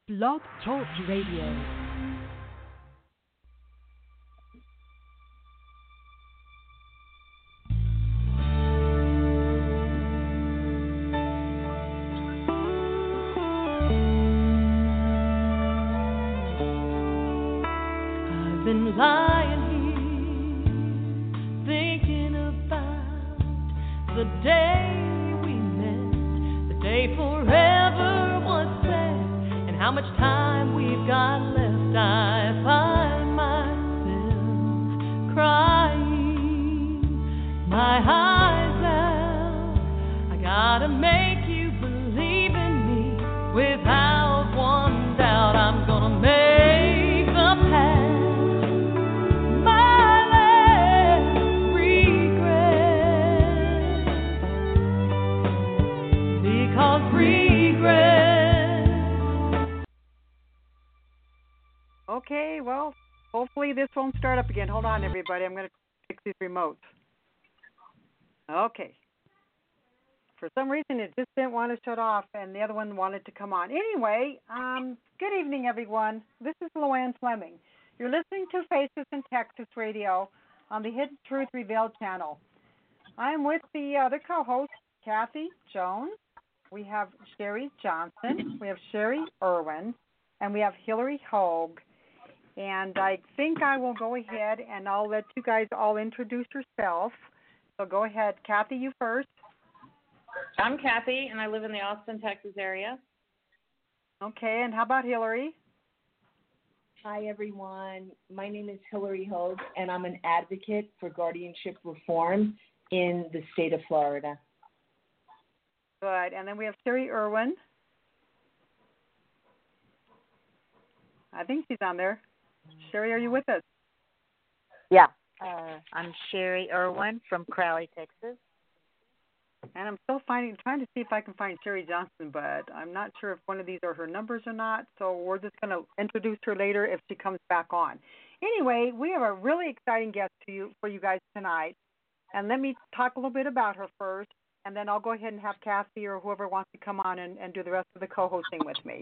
Blog Talk Radio. I've been lying here, thinking about the day we met, the day forever was spent, and how much time we've got left. I find myself crying, my eyes out. I gotta make you believe in me without one doubt. I'm gonna make the past my last regret, because regret. Okay, well, hopefully this won't start up again. Hold on, everybody. I'm going to fix these remotes. Okay. For some reason, it just didn't want to shut off, and the other one wanted to come on. Anyway, good evening, everyone. This is Luann Fleming. You're listening to Faces in Texas Radio on the Hidden Truth Revealed channel. I'm with the other co-host, Kathy Jones. We have Sherry Johnson. We have Sherry Irwin. And we have Hillary Hogue. And I think I will go ahead and I'll let you guys all introduce yourself. So go ahead. Kathy, you first. I'm Kathy, and I live in the Austin, Texas area. Okay, and how about Hillary? Hi, everyone. My name is Hillary Hogue, and I'm an advocate for guardianship reform in the state of Florida. Good. And then we have Sherry Irwin. I think she's on there. Sherry, are you with us? Yeah. I'm Sherry Irwin from Crowley, Texas. And I'm still trying to see if I can find Sherry Johnson, but I'm not sure if one of these are her numbers or not. So we're just going to introduce her later if she comes back on. Anyway, we have a really exciting guest for you guys tonight. And let me talk a little bit about her first, and then I'll go ahead and have Kathy or whoever wants to come on and do the rest of the co-hosting with me.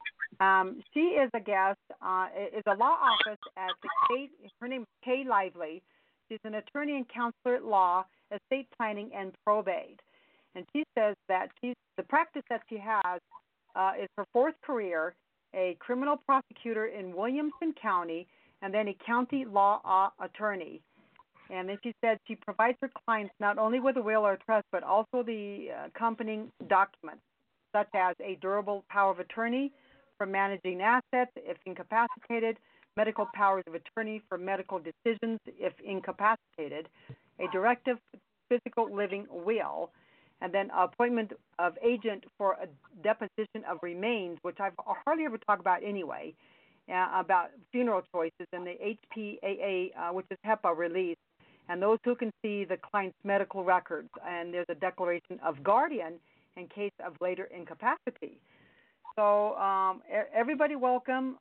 She is a guest, is a law office at the state. Her name is Kay Lively. She's an attorney and counselor at law, estate planning, and probate. And she says that the practice that she has is her fourth career, a criminal prosecutor in Williamson County, and then a county law attorney. And then she said she provides her clients not only with a will or trust, but also the accompanying documents, such as a durable power of attorney for managing assets if incapacitated, medical powers of attorney for medical decisions if incapacitated, a directive physical living will, and then appointment of agent for a deposition of remains, which I've hardly ever talked about anyway, about funeral choices, and the HPAA, which is HEPA release, and those who can see the client's medical records. And there's a declaration of guardian in case of later incapacity. So everybody welcome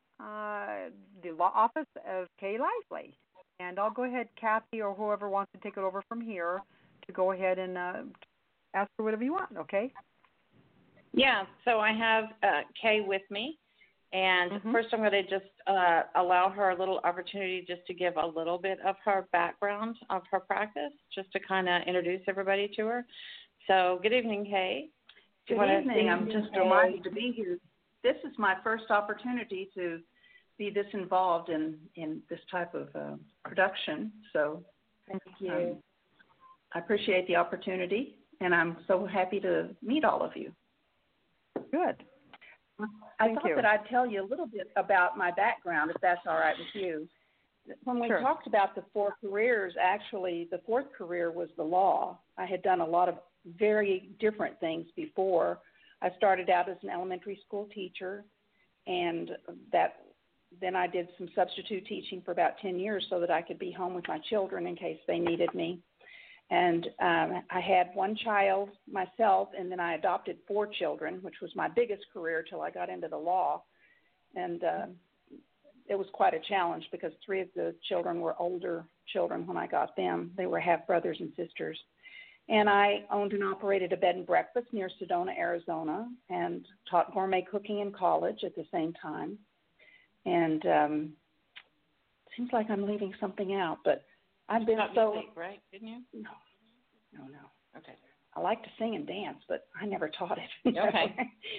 the law office of Kay Lively. And I'll go ahead, Kathy, or whoever wants to take it over from here, to go ahead and ask her whatever you want, okay? Yeah, so I have Kay with me. And first I'm going to just allow her a little opportunity just to give a little bit of her background of her practice, just to kind of introduce everybody to her. So good evening, Kay. Good evening. I'm just delighted to be here. This is my first opportunity to be this involved in this type of production. So thank you. I appreciate the opportunity, and I'm so happy to meet all of you. Good. I thought that I'd tell you a little bit about my background, if that's all right with you. When we talked about the four careers, actually the fourth career was the law. I had done a lot of very different things before. I started out as an elementary school teacher, and then I did some substitute teaching for about 10 years so that I could be home with my children in case they needed me. And I had one child myself, and then I adopted 4 children, which was my biggest career till I got into the law. And it was quite a challenge because 3 of the children were older children when I got them. They were half brothers and sisters. And I owned and operated a bed and breakfast near Sedona, Arizona, and taught gourmet cooking in college at the same time. And seems like I'm leaving something out, but I've been so music, right? Didn't you? No. Okay. I like to sing and dance, but I never taught it. Okay.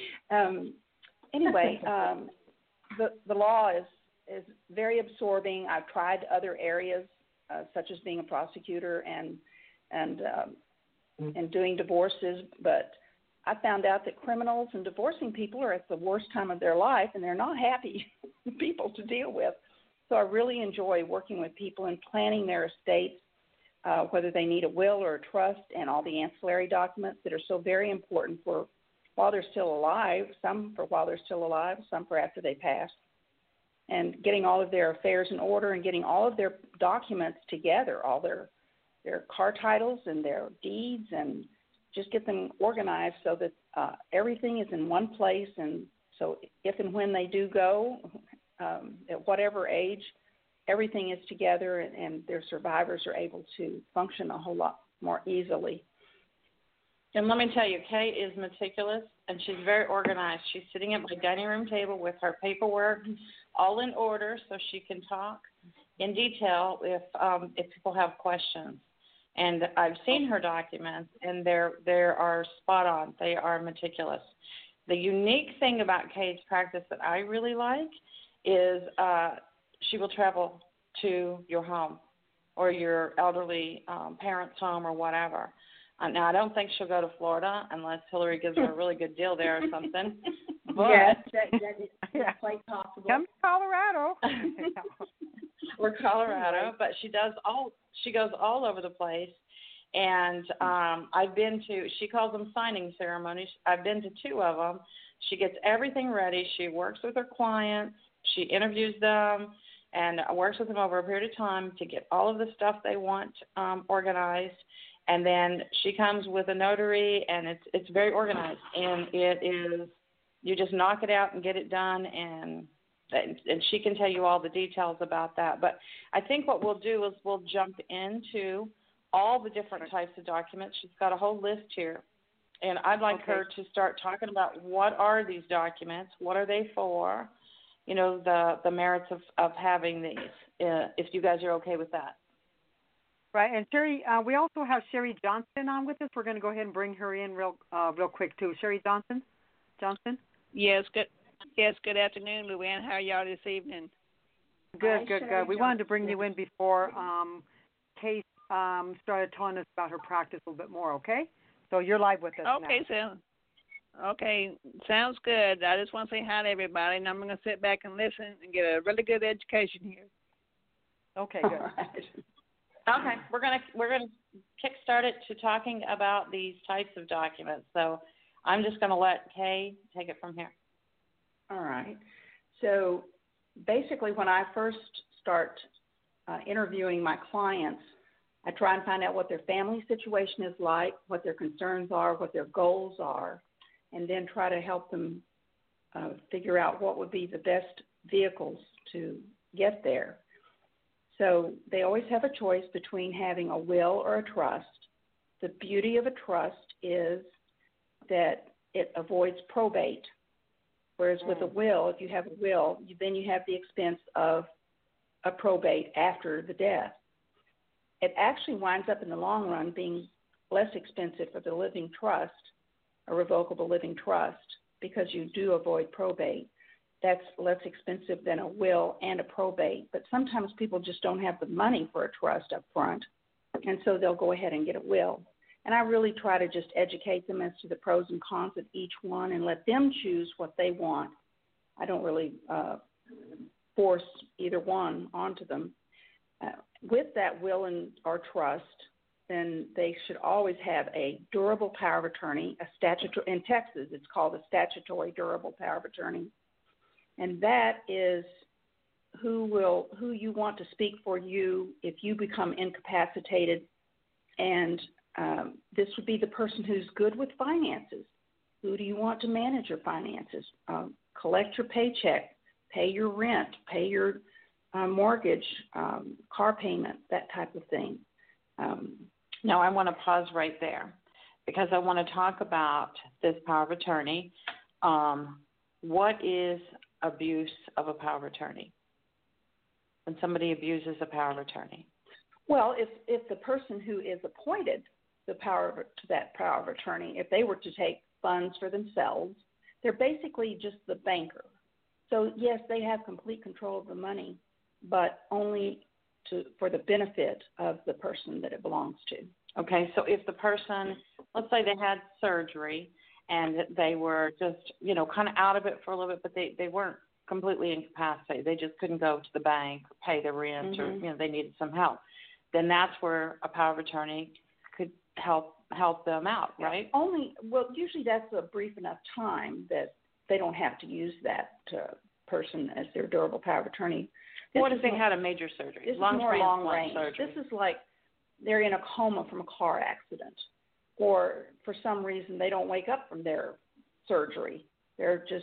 Anyway, the law is very absorbing. I've tried other areas, such as being a prosecutor and doing divorces, but I found out that criminals and divorcing people are at the worst time of their life, and they're not happy people to deal with. So I really enjoy working with people and planning their estates, whether they need a will or a trust, and all the ancillary documents that are so very important for while they're still alive, some for while they're still alive, some for after they pass, and getting all of their affairs in order and getting all of their documents together, all their car titles and their deeds, and just get them organized so that everything is in one place. And so if and when they do go, at whatever age, everything is together, and their survivors are able to function a whole lot more easily. And let me tell you, Kay is meticulous, and she's very organized. She's sitting at my dining room table with her paperwork all in order so she can talk in detail if people have questions. And I've seen her documents, and they are spot on. They are meticulous. The unique thing about Kay's practice that I really like is she will travel to your home or your elderly parents' home or whatever. Now, I don't think she'll go to Florida unless Hillary gives her a really good deal there or something. But, yes, that is quite possible. Come to Colorado. or Colorado, but she goes all over the place. And I've been to, she calls them signing ceremonies. I've been to 2 of them. She gets everything ready. She works with her clients. She interviews them and works with them over a period of time to get all of the stuff they want organized. And then she comes with a notary, and it's very organized. And it is, you just knock it out and get it done, and she can tell you all the details about that. But I think what we'll do is we'll jump into all the different types of documents. She's got a whole list here. And I'd like her to start talking about what are these documents, what are they for, you know, the merits of having these, if you guys are okay with that. Right, and Sherry, we also have Sherry Johnson on with us. We're going to go ahead and bring her in real quick too. Sherry Johnson. Yes, good. Yes, good afternoon, Luann. How are y'all this evening? Good. We wanted to bring you in before Kay started telling us about her practice a little bit more. Okay, so you're live with us now. Okay, sounds good. I just want to say hi to everybody, and I'm going to sit back and listen and get a really good education here. Okay, good. Okay, we're gonna kickstart it to talking about these types of documents. So I'm just going to let Kay take it from here. All right. So basically, when I first start interviewing my clients, I try and find out what their family situation is like, what their concerns are, what their goals are, and then try to help them figure out what would be the best vehicles to get there. So they always have a choice between having a will or a trust. The beauty of a trust is that it avoids probate, whereas with a will, if you have a will, then you have the expense of a probate after the death. It actually winds up in the long run being less expensive for the living trust, a revocable living trust, because you do avoid probate. That's less expensive than a will and a probate. But sometimes people just don't have the money for a trust up front, and so they'll go ahead and get a will. And I really try to just educate them as to the pros and cons of each one and let them choose what they want. I don't really force either one onto them. With that will and or trust, then they should always have a durable power of attorney, a statutory. In Texas, it's called a statutory durable power of attorney. And that is who you want to speak for you if you become incapacitated. And this would be the person who's good with finances. Who do you want to manage your finances? Collect your paycheck, pay your rent, pay your mortgage, car payment, that type of thing. Now, I want to pause right there because I want to talk about this power of attorney. What is abuse of a power of attorney? When somebody abuses a power of attorney? Well, if the person who is appointed to that power of attorney, if they were to take funds for themselves, they're basically just the banker. So, yes, they have complete control of the money, but only for the benefit of the person that it belongs to. Okay, so if the person, let's say they had surgery and they were just, kind of out of it for a little bit, but they weren't completely incapacitated. They just couldn't go to the bank, pay the rent, mm-hmm. or, they needed some help. Then that's where a power of attorney could help them out, right? Usually that's a brief enough time that they don't have to use that person as their durable power of attorney. What if they had a major surgery? This is more long range. Surgery. This is like they're in a coma from a car accident, or for some reason they don't wake up from their surgery. They're just,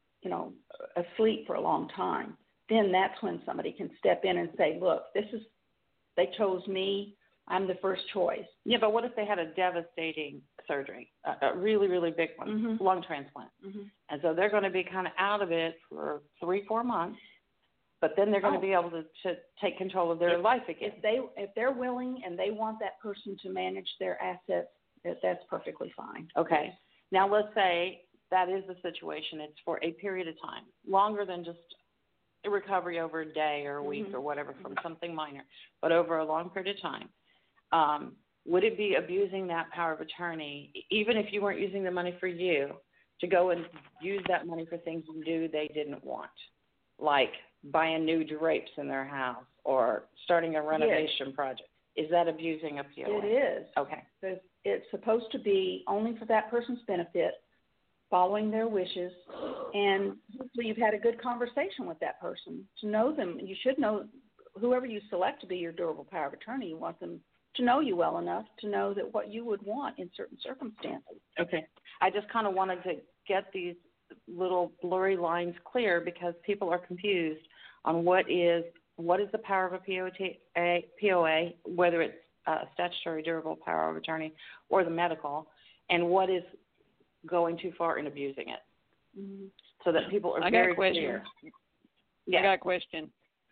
asleep for a long time. Then that's when somebody can step in and say, look, they chose me. I'm the first choice. Yeah, but what if they had a devastating surgery, a really, really big one, mm-hmm. lung transplant? Mm-hmm. And so they're going to be kind of out of it for 3-4 months, but then they're going to be able to take control of their life again. If they're willing and they want that person to manage their assets, that's perfectly fine. Okay. Now let's say that is the situation. It's for a period of time, longer than just a recovery over a day or a week mm-hmm. or whatever from something minor, but over a long period of time. Would it be abusing that power of attorney, even if you weren't using the money for you, to go and use that money for things they didn't want, like buying new drapes in their house or starting a renovation project? Is that abusing a POA? It is. Okay. It's supposed to be only for that person's benefit, following their wishes, and hopefully you've had a good conversation with that person to know them. You should know whoever you select to be your durable power of attorney. You want them to know you well enough to know that what you would want in certain circumstances. Okay. I just kind of wanted to get these little blurry lines clear because people are confused on what is the power of a POA, whether it's a statutory durable power of attorney or the medical, and what is going too far in abusing it, mm-hmm. so that people are very clear. Yeah. I got a question.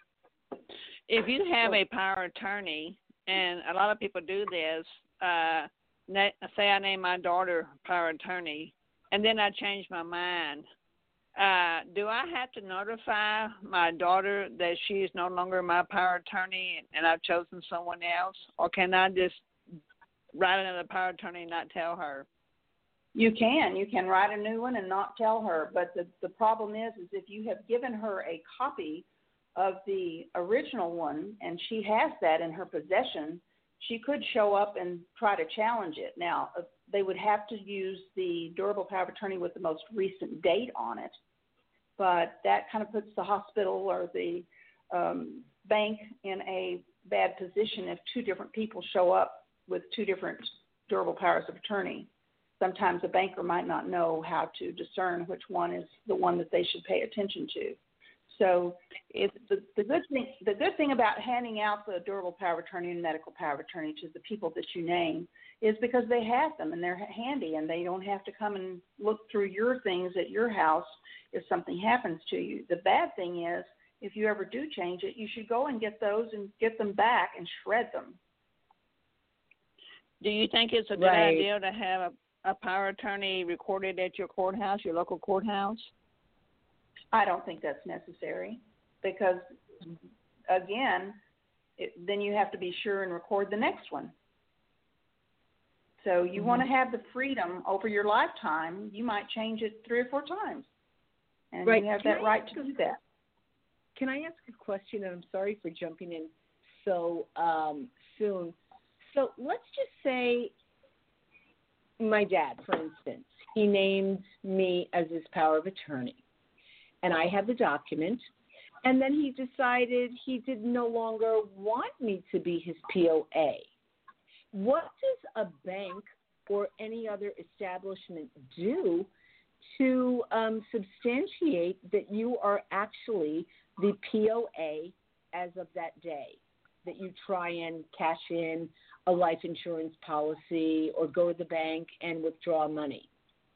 If you have a power of attorney, and a lot of people do this, say I name my daughter power of attorney, and then I change my mind, do I have to notify my daughter that she is no longer my power of attorney and I've chosen someone else, or can I just write another power of attorney and not tell her? You can write a new one and not tell her, but the problem is if you have given her a copy of the original one and she has that in her possession, she could show up and try to challenge it. Now, they would have to use the durable power of attorney with the most recent date on it, but that kind of puts the hospital or the bank in a bad position if two different people show up with two different durable powers of attorney. Sometimes a banker might not know how to discern which one is the one that they should pay attention to. So the good thing about handing out the durable power of attorney and medical power of attorney to the people that you name is because they have them and they're handy and they don't have to come and look through your things at your house if something happens to you. The bad thing is if you ever do change it, you should go and get those and get them back and shred them. Do you think it's a good idea to have a power attorney recorded at your courthouse, your local courthouse? I don't think that's necessary because, again, then you have to be sure and record the next one. So you want to have the freedom over your lifetime. You might change it 3 or 4 times, and you have that right to do that. Can I ask a question? And I'm sorry for jumping in so soon. So let's just say my dad, for instance, he named me as his power of attorney, and I have the document, and then he decided he did no longer want me to be his POA. What does a bank or any other establishment do to substantiate that you are actually the POA as of that day? that you try and cash in a life insurance policy or go to the bank and withdraw money?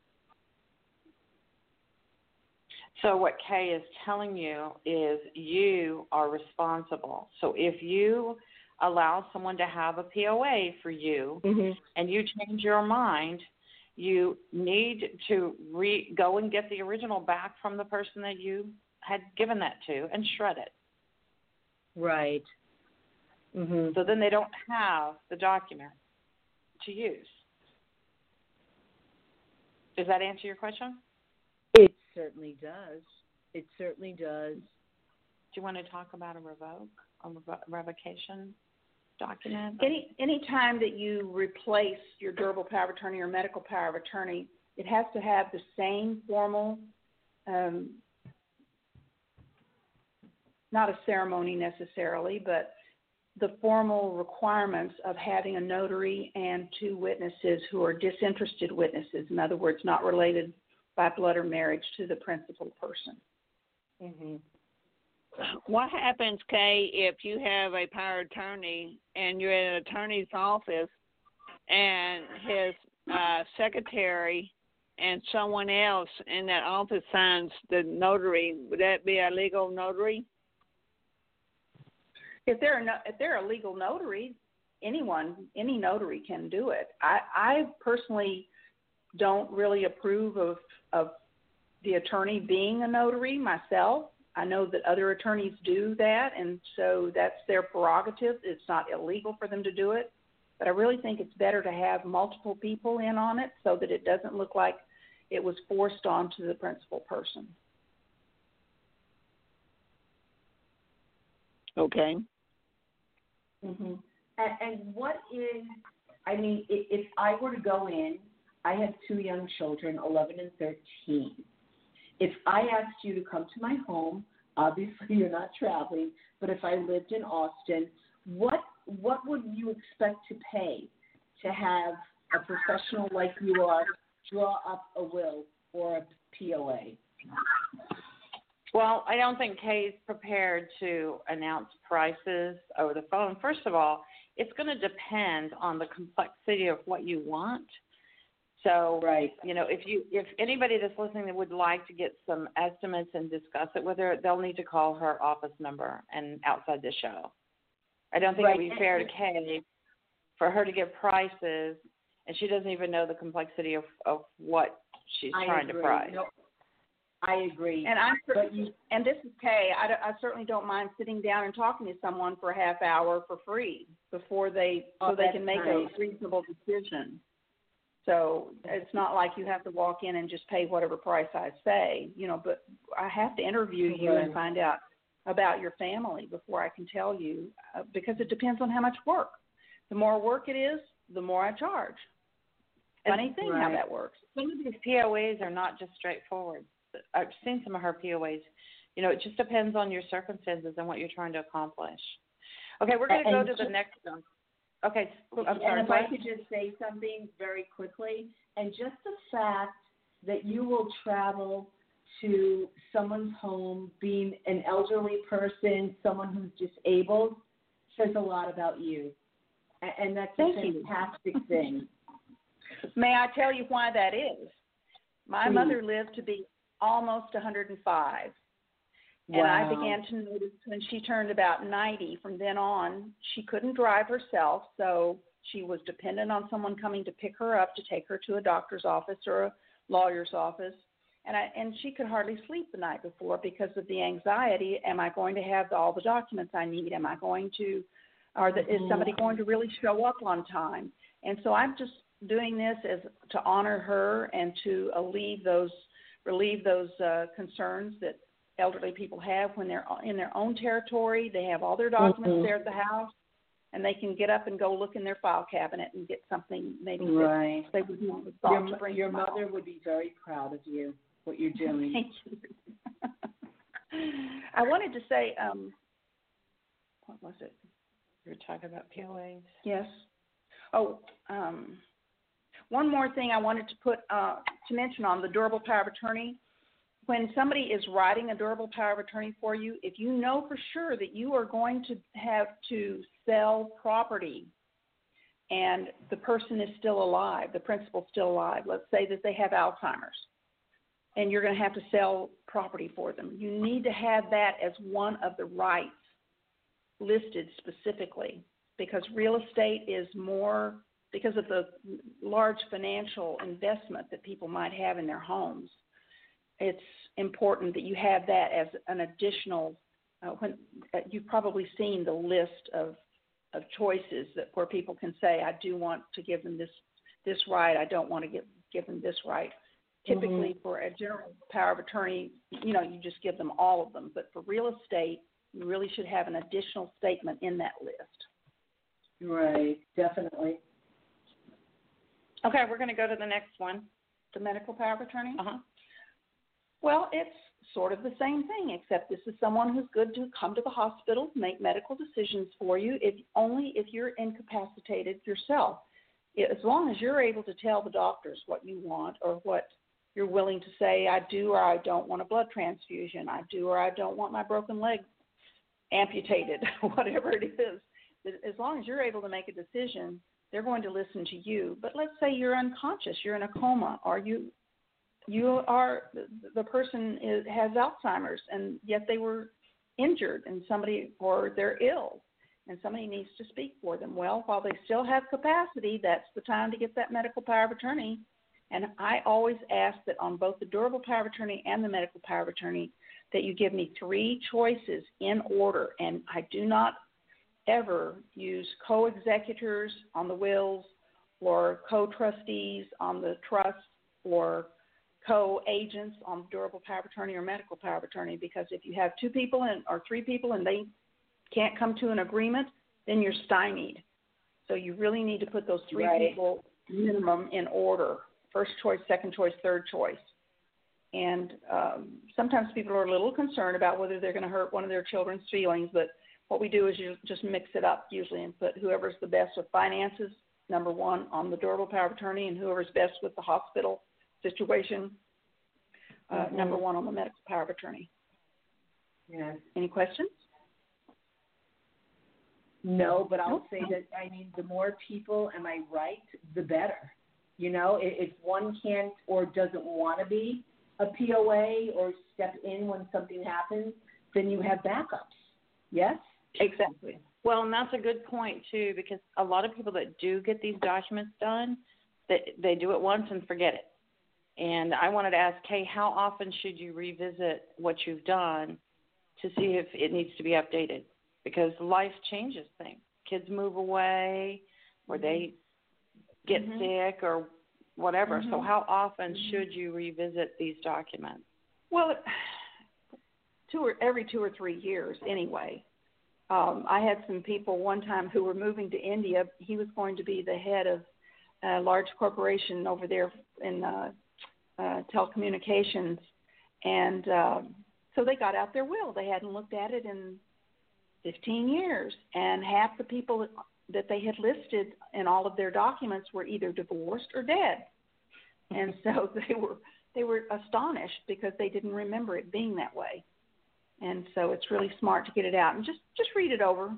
So what Kay is telling you is you are responsible. So if you allow someone to have a POA for you and you change your mind, you need to go and get the original back from the person that you had given that to and shred it. Right. So then they don't have the document to use. Does that answer your question? It certainly does. It certainly does. Do you want to talk about a revocation document? Any time that you replace your durable power of attorney or medical power of attorney, it has to have the same formal, not a ceremony necessarily, but the formal requirements of having a notary and 2 witnesses who are disinterested witnesses. In other words, not related by blood or marriage to the principal person. What happens, Kay, if you have a power of attorney and you're in an attorney's office and his secretary and someone else in that office signs the notary? Would that be a legal notary? If they're a legal notary, any notary can do it. I personally don't really approve of the attorney being a notary myself. I know that other attorneys do that, and so that's their prerogative. It's not illegal for them to do it, but I really think it's better to have multiple people in on it so that it doesn't look like it was forced onto the principal person. Okay. And what is, if I were to go in, I have 2 young children, 11 and 13. If I asked you to come to my home, obviously you're not traveling, but if I lived in Austin, what would you expect to pay to have a professional like you are draw up a will or a POA? Well, I don't think Kay's prepared to announce prices over the phone. First of all, it's going to depend on the complexity of what you want. So, right. If anybody that's listening that would like to get some estimates and discuss it with her, they'll need to call her office number and outside the show. I don't think it would be fair to Kay for her to give prices, and she doesn't even know the complexity of what she's trying to price. No, I agree. And this is Kay. I certainly don't mind sitting down and talking to someone for a half hour for free before they can make a reasonable decision. So it's not like you have to walk in and just pay whatever price I say, but I have to interview you and find out about your family before I can tell you, because it depends on how much work. The more work it is, the more I charge. Funny thing how that works. Some of these POAs are not just straightforward. I've seen some of her POAs. It just depends on your circumstances and what you're trying to accomplish. Okay, we're going to go to the next one. Okay, I'm sorry. And if I could just say something very quickly, and just the fact that you will travel to someone's home, being an elderly person, someone who's disabled, says a lot about you. And that's a fantastic thing. May I tell you why that is? My mother lived to be almost 105. Wow. And I began to notice when she turned about 90, from then on, she couldn't drive herself, so she was dependent on someone coming to pick her up to take her to a doctor's office or a lawyer's office. And she could hardly sleep the night before because of the anxiety. Am I going to have all the documents I need? Am I going to, is somebody going to really show up on time? And so I'm just doing this as to honor her and to relieve those concerns that elderly people have when they're in their own territory. They have all their documents there at the house, and they can get up and go look in their file cabinet and get something maybe that they would want to thought to bring. Your mother would be very proud of you, what you're doing. Thank you. I wanted to say, what was it? You were talking about POAs. Yes. Oh, one more thing I wanted to mention on the durable power of attorney. when somebody is writing a durable power of attorney for you, if you know for sure that you are going to have to sell property and the person is still alive, the principal's still alive, let's say that they have Alzheimer's, and you're going to have to sell property for them, you need to have that as one of the rights listed specifically, because real estate is more, because of the large financial investment that people might have in their homes. It's important that you have that as an additional, you've probably seen the list of choices that where people can say, I do want to give them this right, I don't want to give them this right. Typically for a general power of attorney, you just give them all of them. But for real estate, you really should have an additional statement in that list. Right, definitely. Okay, we're going to go to the next one. The medical power of attorney? Uh-huh. Well, it's sort of the same thing, except this is someone who's good to come to the hospital, make medical decisions for you, only if you're incapacitated yourself. As long as you're able to tell the doctors what you want or what you're willing to say, I do or I don't want a blood transfusion, I do or I don't want my broken leg amputated, whatever it is. As long as you're able to make a decision, they're going to listen to you. But let's say you're unconscious, you're in a coma, or you are, the person has Alzheimer's, and yet they were injured, and or they're ill, and somebody needs to speak for them. Well, while they still have capacity, that's the time to get that medical power of attorney. And I always ask that on both the durable power of attorney and the medical power of attorney that you give me 3 choices in order, and I do not ever use co-executors on the wills or co-trustees on the trust or co-agents on durable power of attorney or medical power of attorney, because if you have 2 people or 3 people and they can't come to an agreement, then you're stymied. So you really need to put those 3 people minimum in order: first choice, second choice, third choice. And sometimes people are a little concerned about whether they're going to hurt one of their children's feelings, but what we do is you just mix it up usually and put whoever's the best with finances, number 1, on the durable power of attorney, and whoever's best with the hospital situation, number 1 on the medical power of attorney. Yes. Any questions? No, but I'll say that, the more people, am I right, the better. If one can't or doesn't want to be a POA or step in when something happens, then you have backups. Yes? Exactly. Well, and that's a good point, too, because a lot of people that do get these documents done, they do it once and forget it. And I wanted to ask, Kay, how often should you revisit what you've done to see if it needs to be updated? Because life changes things. Kids move away or they get sick or whatever. So how often should you revisit these documents? Well, every 2 or 3 years anyway. I had some people one time who were moving to India. He was going to be the head of a large corporation over there in telecommunications. And so they got out their will. They hadn't looked at it in 15 years. And half the people that they had listed in all of their documents were either divorced or dead. And so they were astonished because they didn't remember it being that way. And so it's really smart to get it out and just read it over.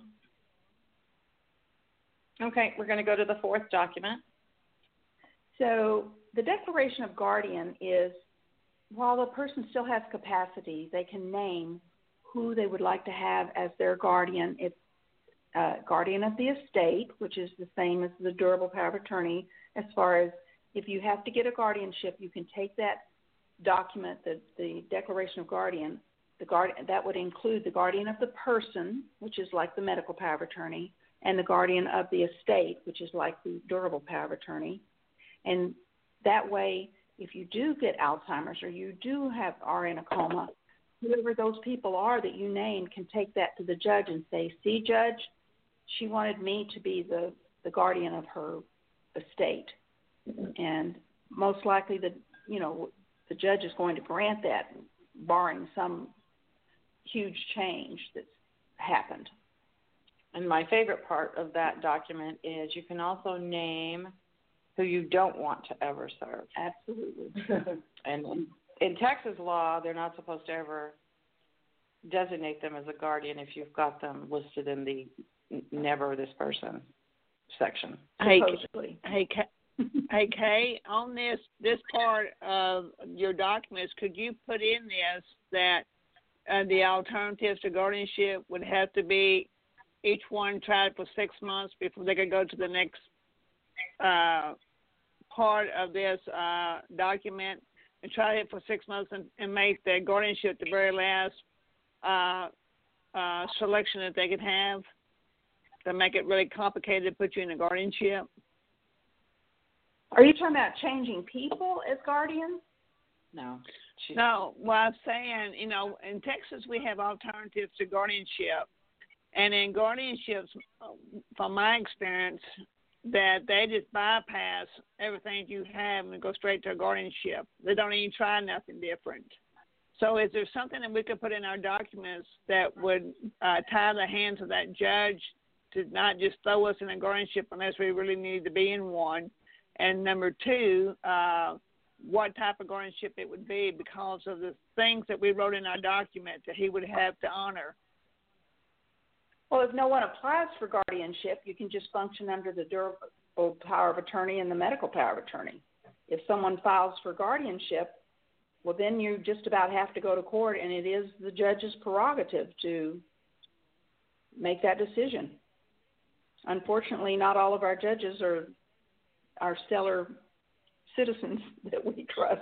Okay, we're going to go to the 4th document. So the declaration of guardian is, while the person still has capacity, they can name who they would like to have as their guardian. It's guardian of the estate, which is the same as the durable power of attorney. As far as if you have to get a guardianship, you can take that document, the declaration of guardian. That would include the guardian of the person, which is like the medical power of attorney, and the guardian of the estate, which is like the durable power of attorney. And that way, if you do get Alzheimer's or you are in a coma, whoever those people are that you named can take that to the judge and say, see, judge, she wanted me to be the guardian of her estate. And most likely the judge is going to grant that, barring some huge change that's happened. And my favorite part of that document is you can also name who you don't want to ever serve. Absolutely. And in Texas law, they're not supposed to ever designate them as a guardian if you've got them listed in the never this person section. Supposedly. Hey, Kay, on this part of your documents, could you put in this that the alternatives to guardianship would have to be each one tried for 6 months before they could go to the next part of this document, and try it for 6 months and make the guardianship the very last selection that they could have, to make it really complicated to put you in a guardianship? Are you talking about changing people as guardians? No. No, well, I'm saying, in Texas we have alternatives to guardianship. And in guardianships, from my experience, that they just bypass everything you have and go straight to a guardianship. They don't even try nothing different. So is there something that we could put in our documents that would tie the hands of that judge to not just throw us in a guardianship unless we really need to be in one? And number two, what type of guardianship it would be because of the things that we wrote in our document that he would have to honor. Well, if no one applies for guardianship, you can just function under the durable power of attorney and the medical power of attorney. If someone files for guardianship, well, then you just about have to go to court, and it is the judge's prerogative to make that decision. Unfortunately, not all of our judges are stellar citizens that we trust.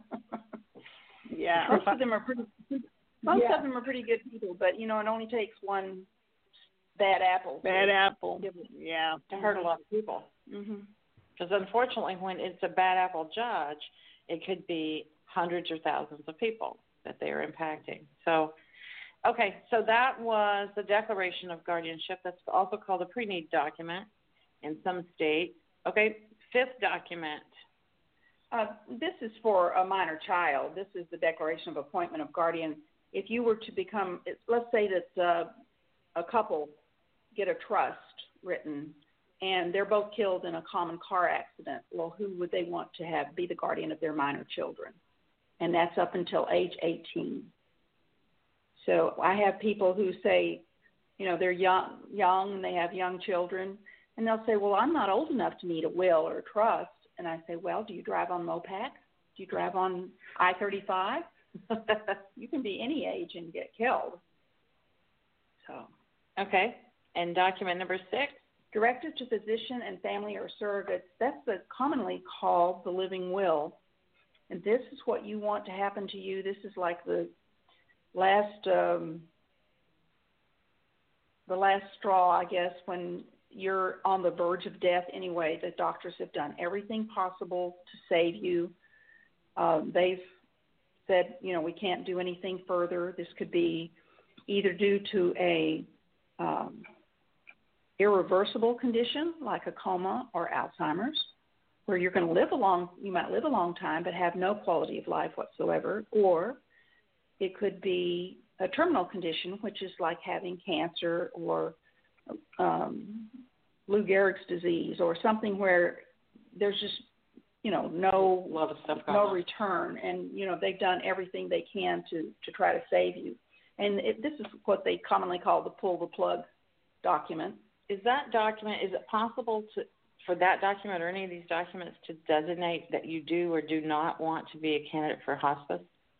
Yeah. Most of them are pretty good people, but it only takes one bad apple. Yeah. To hurt a lot of people. Because unfortunately, when it's a bad apple judge, it could be hundreds or thousands of people that they are impacting. So, okay, so that was the Declaration of Guardianship. That's also called a pre-need document in some states. Okay, fifth document. This is for a minor child. This is the Declaration of Appointment of Guardian. If you were to become, let's say that a couple get a trust written and they're both killed in a common car accident, well, who would they want to have be the guardian of their minor children? And that's up until age 18. So I have people who say, they're young and they have young children, and they'll say, well, I'm not old enough to need a will or a trust. And I say, well, do you drive on Mopac? Do you drive on I-35? You can be any age and get killed. So, okay. And document number 6? Directive to physician and family or surrogates. That's commonly called the living will. And this is what you want to happen to you. This is like the last straw, I guess, when you're on the verge of death anyway. The doctors have done everything possible to save you. They've said, we can't do anything further. This could be either due to a irreversible condition like a coma or Alzheimer's, where you're going to you might live a long time but have no quality of life whatsoever, or it could be a terminal condition, which is like having cancer or Lou Gehrig's disease or something where there's just, no return. And, they've done everything they can to try to save you. And this is what they commonly call the pull the plug document. Is it possible for that document or any of these documents to designate that you do or do not want to be a candidate for hospice?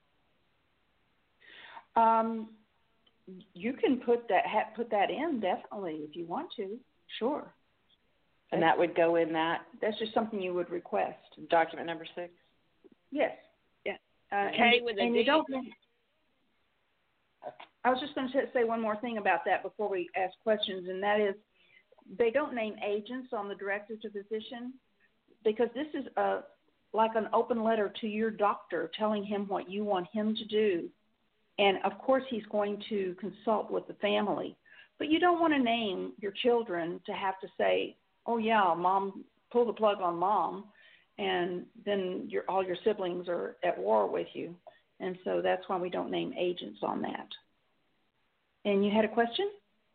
You can put that in, definitely, if you want to. Sure. And that would go in that? That's just something you would request. Document number 6? Yes. Yeah. And you don't. I was just going to say one more thing about that before we ask questions, and that is they don't name agents on the directive to physician because this is like an open letter to your doctor telling him what you want him to do. And, of course, he's going to consult with the family. But you don't want to name your children to have to say, oh, yeah, mom, pull the plug on mom, and then all your siblings are at war with you. And so that's why we don't name agents on that. And you had a question?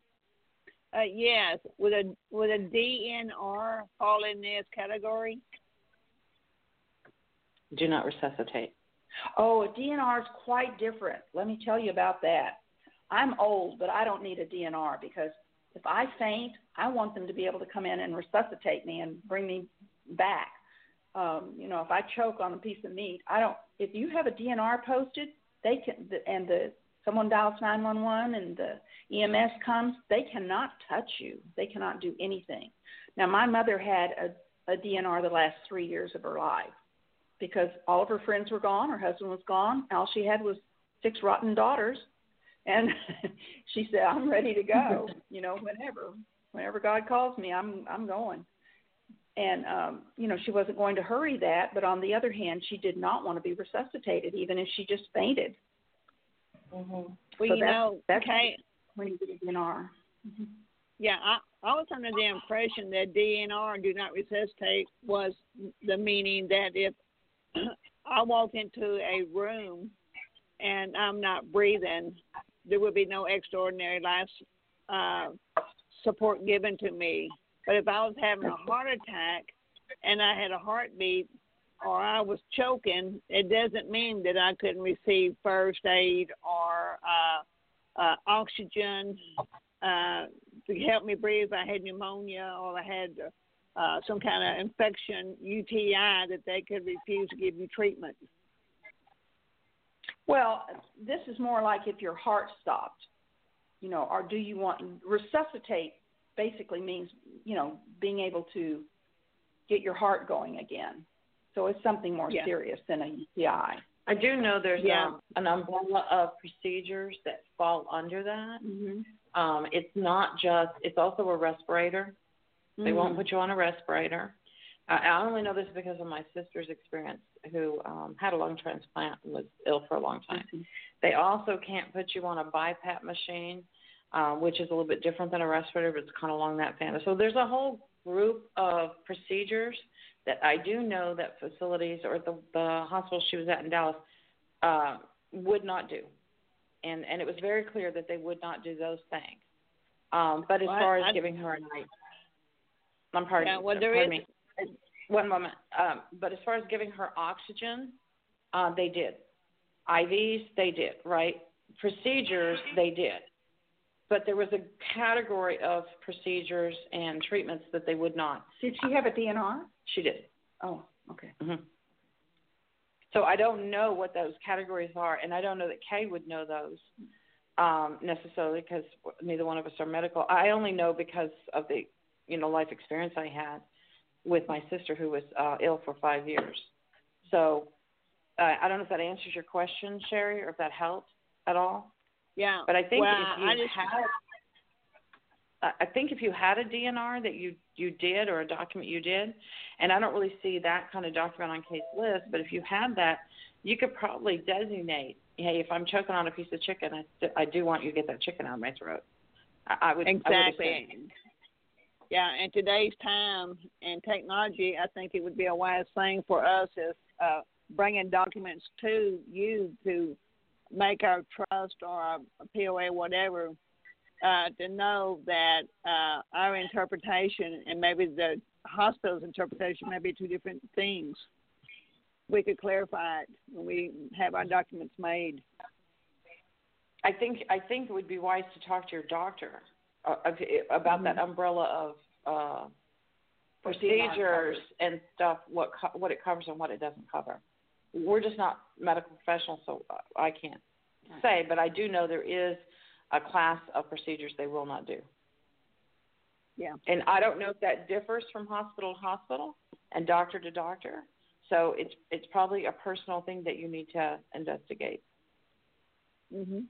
Yes. Would a DNR fall in this category? Do not resuscitate. Oh, a DNR is quite different. Let me tell you about that. I'm old, but I don't need a DNR because if I faint, I want them to be able to come in and resuscitate me and bring me back. If I choke on a piece of meat, I don't. If you have a DNR posted, they can, and someone dials 911 and the EMS comes, they cannot touch you. They cannot do anything. Now, my mother had a DNR the last 3 years of her life because all of her friends were gone, her husband was gone, all she had was 6 rotten daughters, and she said, "I'm ready to go. Whenever God calls me, I'm going." And, she wasn't going to hurry that, but on the other hand, she did not want to be resuscitated, even if she just fainted. Mm-hmm. Well, that's Kay, when you get a DNR. Mm-hmm. Yeah, I was under the impression that DNR, do not resuscitate, was the meaning that if I walk into a room and I'm not breathing, there would be no extraordinary life support given to me. But if I was having a heart attack and I had a heartbeat or I was choking, it doesn't mean that I couldn't receive first aid or oxygen to help me breathe. If I had pneumonia or I had some kind of infection, UTI, that they could refuse to give you treatment. Well, this is more like if your heart stopped, or do you want resuscitate? Basically means, being able to get your heart going again. So it's something more serious than a UTI. I do know there's an umbrella of procedures that fall under that. Mm-hmm. It's not just, it's also a respirator. Mm-hmm. They won't put you on a respirator. I only know this because of my sister's experience who had a lung transplant and was ill for a long time. Mm-hmm. They also can't put you on a BiPAP machine, which is a little bit different than a respirator, but it's kind of along that family. So there's a whole group of procedures that I do know that facilities or the hospital she was at in Dallas would not do. And it was very clear that they would not do those things. But as far as giving her a night, pardon me. One moment. But as far as giving her oxygen, they did. IVs, they did, right? Procedures, they did. But there was a category of procedures and treatments that they would not. Did she have a DNR? She did. Oh, okay. Mm-hmm. So I don't know what those categories are, and I don't know that Kay would know those necessarily because neither one of us are medical. I only know because of the, life experience I had with my sister who was ill for 5 years. So I don't know if that answers your question, Sherry, or if that helps at all. Yeah, but I think if you had a DNR that you did or a document you did, and I don't really see that kind of document on case list, but if you had that, you could probably designate, hey, if I'm choking on a piece of chicken, I do want you to get that chicken out of my throat. I would exactly. Yeah, in today's time and technology, I think it would be a wise thing for us as bringing documents to you to make our trust or our POA, whatever, to know that our interpretation and maybe the hospital's interpretation may be two different things. We could clarify it when we have our documents made. I think it would be wise to talk to your doctor about that umbrella of procedures and stuff, what it covers and what it doesn't cover. We're just not medical professionals, so I can't say, but I do know there is a class of procedures they will not do. Yeah. And I don't know if that differs from hospital to hospital and doctor to doctor. So it's probably a personal thing that you need to investigate. Mhm.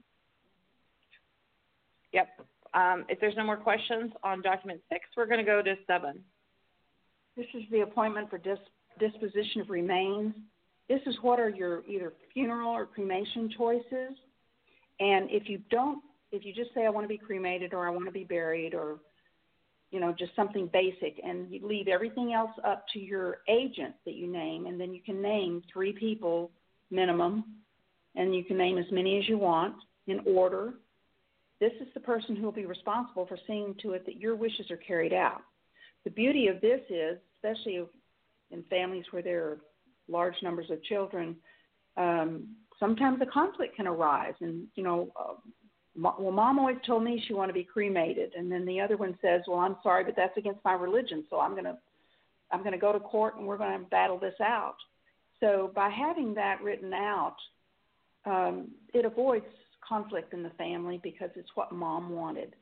Yep. If there's no more questions on document 6, we're going to go to 7. This is the appointment for disposition of remains. This is what are your either funeral or cremation choices. And if you just say I want to be cremated or I want to be buried or, just something basic, and you leave everything else up to your agent that you name, and then you can name 3 people minimum, and you can name as many as you want in order. This is the person who will be responsible for seeing to it that your wishes are carried out. The beauty of this is, especially in families where there are large numbers of children, sometimes a conflict can arise. And, well, Mom always told me she wanted to be cremated. And then the other one says, well, I'm sorry, but that's against my religion. So I'm going to go to court and we're going to battle this out. So by having that written out, it avoids conflict in the family because it's what Mom wanted.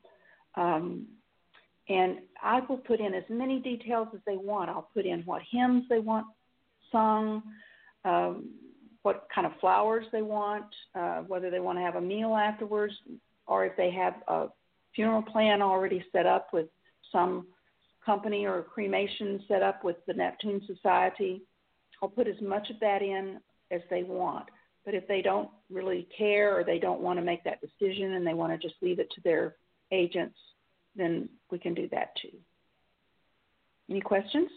And I will put in as many details as they want. I'll put in what hymns they want sung, what kind of flowers they want, whether they want to have a meal afterwards, or if they have a funeral plan already set up with some company or a cremation set up with the Neptune Society. I'll put as much of that in as they want. But if they don't really care or they don't want to make that decision and they want to just leave it to their agents, then we can do that too. Any questions?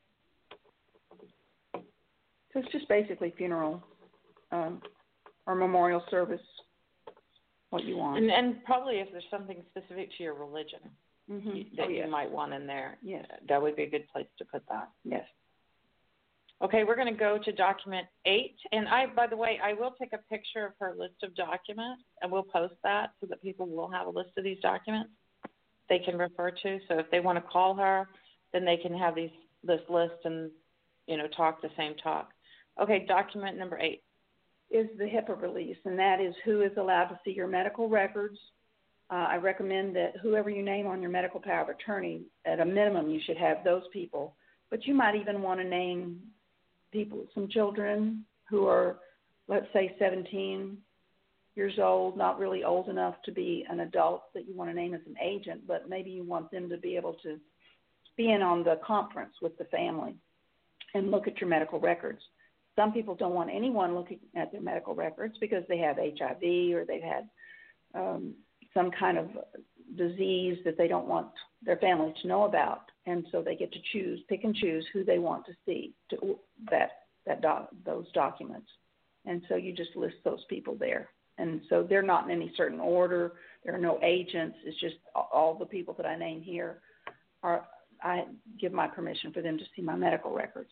So it's just basically funeral or memorial service, what you want. And probably if there's something specific to your religion that you might want in there, that would be a good place to put that. Yes. Okay, we're going to go to document 8. And by the way, I will take a picture of her list of documents, and we'll post that so that people will have a list of these documents they can refer to. So if they want to call her, then they can have this list and, talk the same talk. Okay, document number 8. Is the HIPAA release, and that is who is allowed to see your medical records. I recommend that whoever you name on your medical power of attorney, at a minimum, you should have those people. But you might even want to name some children who are, let's say, 17 years old, not really old enough to be an adult that you want to name as an agent, but maybe you want them to be able to be in on the conference with the family and look at your medical records. Some people don't want anyone looking at their medical records because they have HIV or they've had some kind of disease that they don't want their family to know about. And so they get to pick and choose who they want to see those documents. And so you just list those people there. And so they're not in any certain order. There are no agents. It's just all the people that I name here I give my permission for them to see my medical records.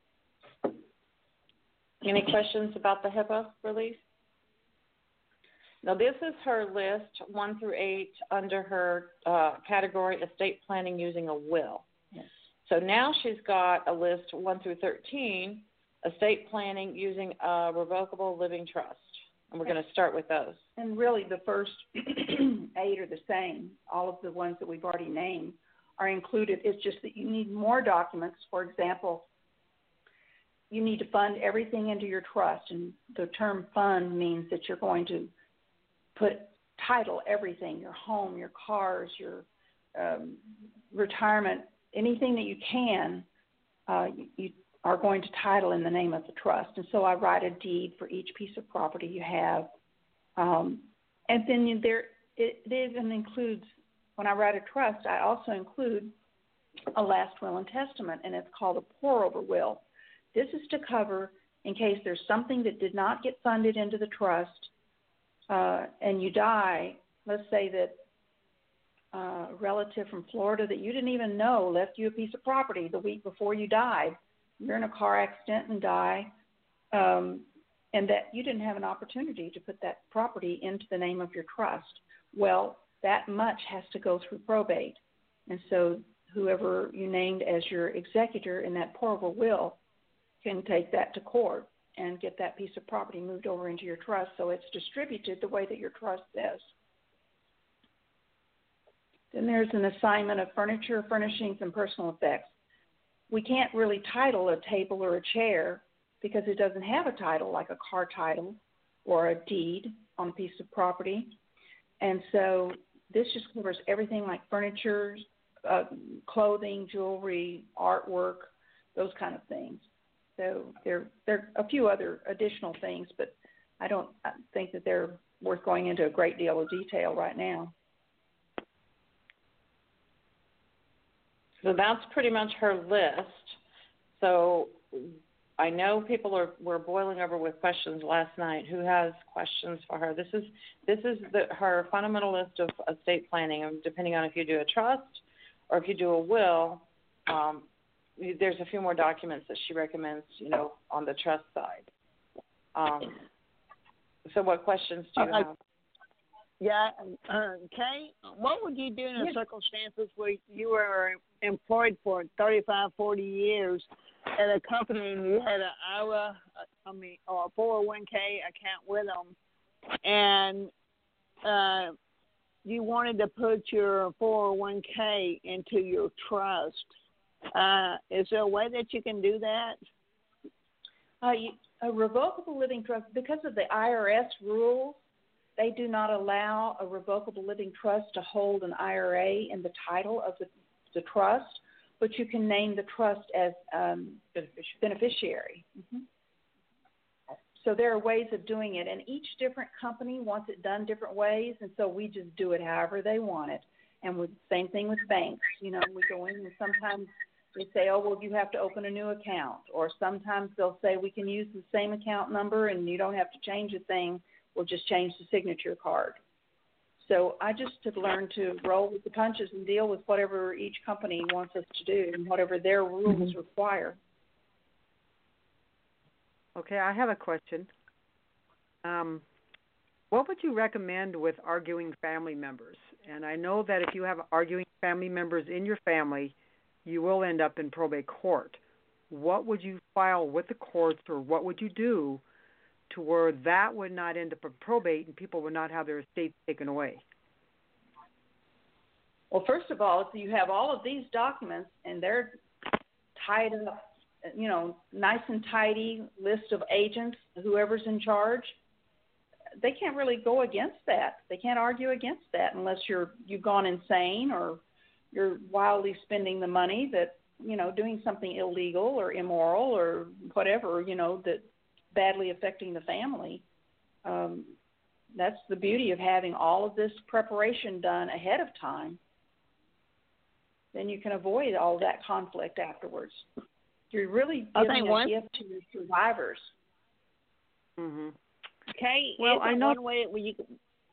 Any questions about the HIPAA release? Now, this is her list, 1 through 8, under her category estate planning using a will. Yes. So now she's got a list 1 through 13, estate planning using a revocable living trust. And we're going to start with those. And really the first 8 are the same. All of the ones that we've already named are included. It's just that you need more documents. For example, you need to fund everything into your trust. And the term fund means that you're going to title everything, your home, your cars, your retirement, anything that you can, you are going to title in the name of the trust. And so I write a deed for each piece of property you have. And then it even includes, when I write a trust, I also include a last will and testament, and it's called a pour-over will. This is to cover in case there's something that did not get funded into the trust and you die. Let's say that a relative from Florida that you didn't even know left you a piece of property the week before you died. You're in a car accident and die, and that you didn't have an opportunity to put that property into the name of your trust. Well, that much has to go through probate. And so whoever you named as your executor in that pour-over will can take that to court and get that piece of property moved over into your trust so it's distributed the way that your trust says. Then there's an assignment of furniture, furnishings, and personal effects. We can't really title a table or a chair because it doesn't have a title like a car title or a deed on a piece of property. And so this just covers everything like furniture, clothing, jewelry, artwork, those kind of things. So there are a few other additional things, but I think that they're worth going into a great deal of detail right now. So that's pretty much her list. So I know people were boiling over with questions last night. Who has questions for her? This is her fundamental list of estate planning. And depending on if you do a trust or if you do a will, there's a few more documents that she recommends, on the trust side. So what questions do you have? Yeah, Kay, what would you do in the circumstances where you were employed for 35, 40 years at a company and you had an IRA, or a 401k account with them, and you wanted to put your 401k into your trust? Is there a way that you can do that? A revocable living trust, because of the IRS rules, they do not allow a revocable living trust to hold an IRA in the title of the trust, but you can name the trust as beneficiary. Mm-hmm. So there are ways of doing it, and each different company wants it done different ways, and so we just do it however they want it. And same thing with banks. We go in and sometimes they say, oh, well, you have to open a new account, or sometimes they'll say we can use the same account number and you don't have to change a thing. We'll just change the signature card. So I just have learned to roll with the punches and deal with whatever each company wants us to do and whatever their rules require. Okay, I have a question. What would you recommend with arguing family members? And I know that if you have arguing family members in your family, you will end up in probate court. What would you file with the courts, or what would you do to where that would not end up in probate and people would not have their estates taken away? Well, first of all, if you have all of these documents and they're tied up, nice and tidy list of agents, whoever's in charge, they can't really go against that. They can't argue against that unless you've gone insane or you're wildly spending the money that, doing something illegal or immoral or whatever, that badly affecting the family. That's the beauty of having all of this preparation done ahead of time. Then you can avoid all that conflict afterwards. You're really giving a gift to your survivors. Mm-hmm. Okay. Well, I know. One way where you.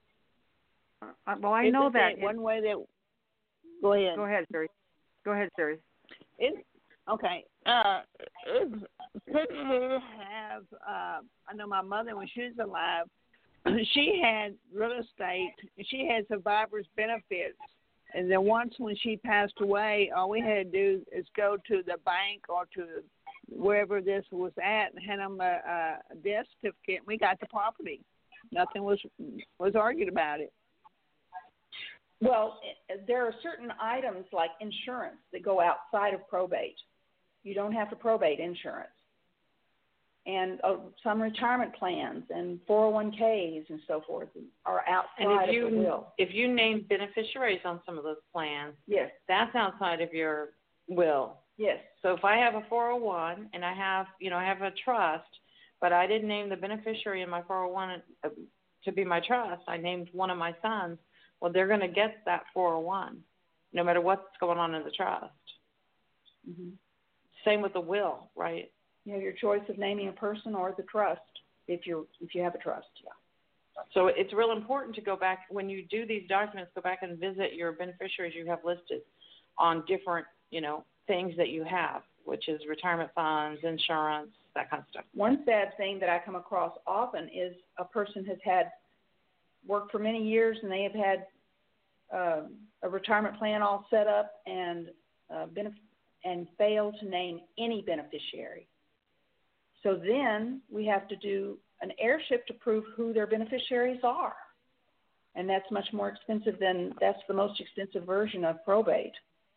I know that one way that. Go ahead. Go ahead, Sherry. Okay. It's people who have. I know my mother, when she was alive, she had real estate. She had survivors' benefits. And then once when she passed away, all we had to do is go to the bank or to wherever this was at and hand them a death certificate, and we got the property. Nothing was argued about it. Well, there are certain items like insurance that go outside of probate. You don't have to probate insurance. And some retirement plans and 401ks and so forth are outside of the will. If you name beneficiaries on some of those plans, yes, that's outside of your will. Yes. So if I have a 401 and I have a trust, but I didn't name the beneficiary in my 401 to be my trust, I named one of my sons, well, they're going to get that 401 no matter what's going on in the trust. Mm-hmm. Same with the will, right? You have your choice of naming a person or the trust if you have a trust, yeah. So it's real important to go back, when you do these documents, go back and visit your beneficiaries you have listed on different, things that you have, which is retirement funds, insurance, that kind of stuff. One sad thing that I come across often is a person has had worked for many years and they have had a retirement plan all set up and failed to name any beneficiary. So then we have to do an heirship to prove who their beneficiaries are. And that's much more expensive that's the most expensive version of probate.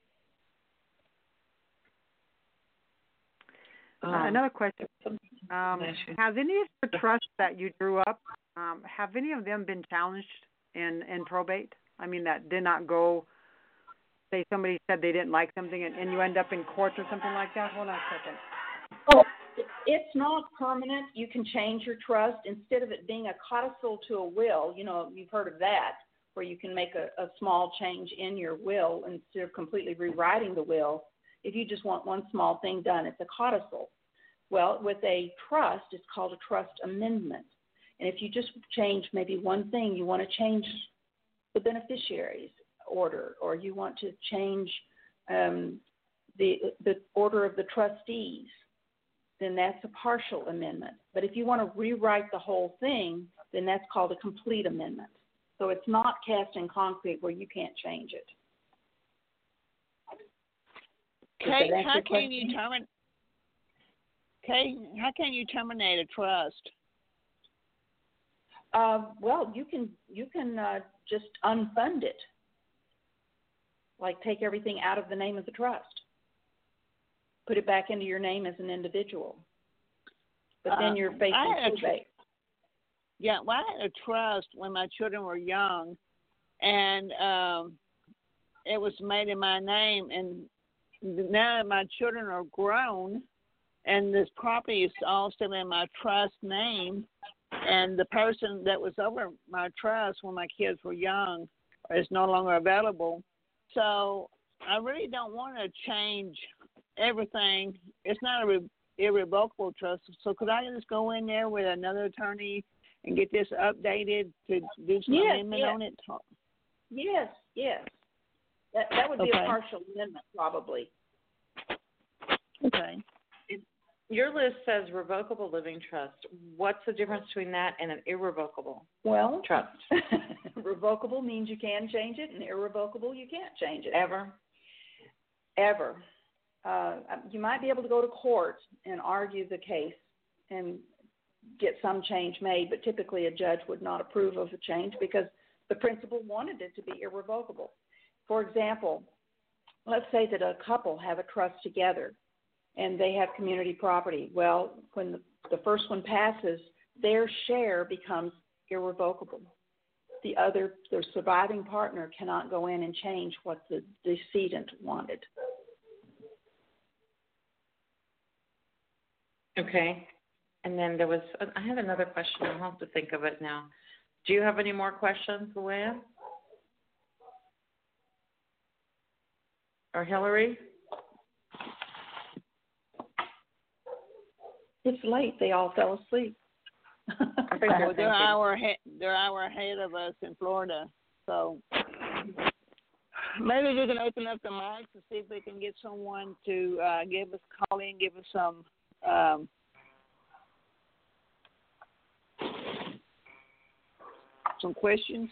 Another question. Have any of the trusts that you drew up, have any of them been challenged in probate? I mean, that did not go, say somebody said they didn't like something and you end up in court or something like that? Hold on a second. Oh, it's not permanent. You can change your trust. Instead of it being a codicil to a will, you've heard of that, where you can make a small change in your will instead of completely rewriting the will. If you just want one small thing done, it's a codicil. Well, with a trust, it's called a trust amendment. And if you just change maybe one thing, you want to change the beneficiaries order, or you want to change the order of the trustees, then that's a partial amendment. But if you want to rewrite the whole thing, then that's called a complete amendment. So it's not cast in concrete where you can't change it. Kay, how can you terminate a trust? Well, you can just unfund it, like take everything out of the name of the trust, put it back into your name as an individual. But then you're facing probate. Yeah, well, I had a trust when my children were young, and it was made in my name. And now that my children are grown, and this property is all still in my trust name, and the person that was over my trust when my kids were young is no longer available. So I really don't want to change everything. It's not a irrevocable trust. So could I just go in there with another attorney and get this updated to do some amendment on it? Yes. That would be a partial amendment, probably. Okay. Your list says revocable living trust. What's the difference between that and an irrevocable trust? Revocable means you can change it, and irrevocable, you can't change it. Ever. You might be able to go to court and argue the case and get some change made, but typically a judge would not approve of a change because the principal wanted it to be irrevocable. For example, let's say that a couple have a trust together and they have community property. Well, when the first one passes, their share becomes irrevocable. Their surviving partner cannot go in and change what the decedent wanted. Okay. And then I have another question. I'll have to think of it now. Do you have any more questions, Luann? Or Hillary? It's late. They all fell asleep. Well, they're an hour ahead of us in Florida. So maybe we can open up the mics and see if we can get someone to call in, give us some questions.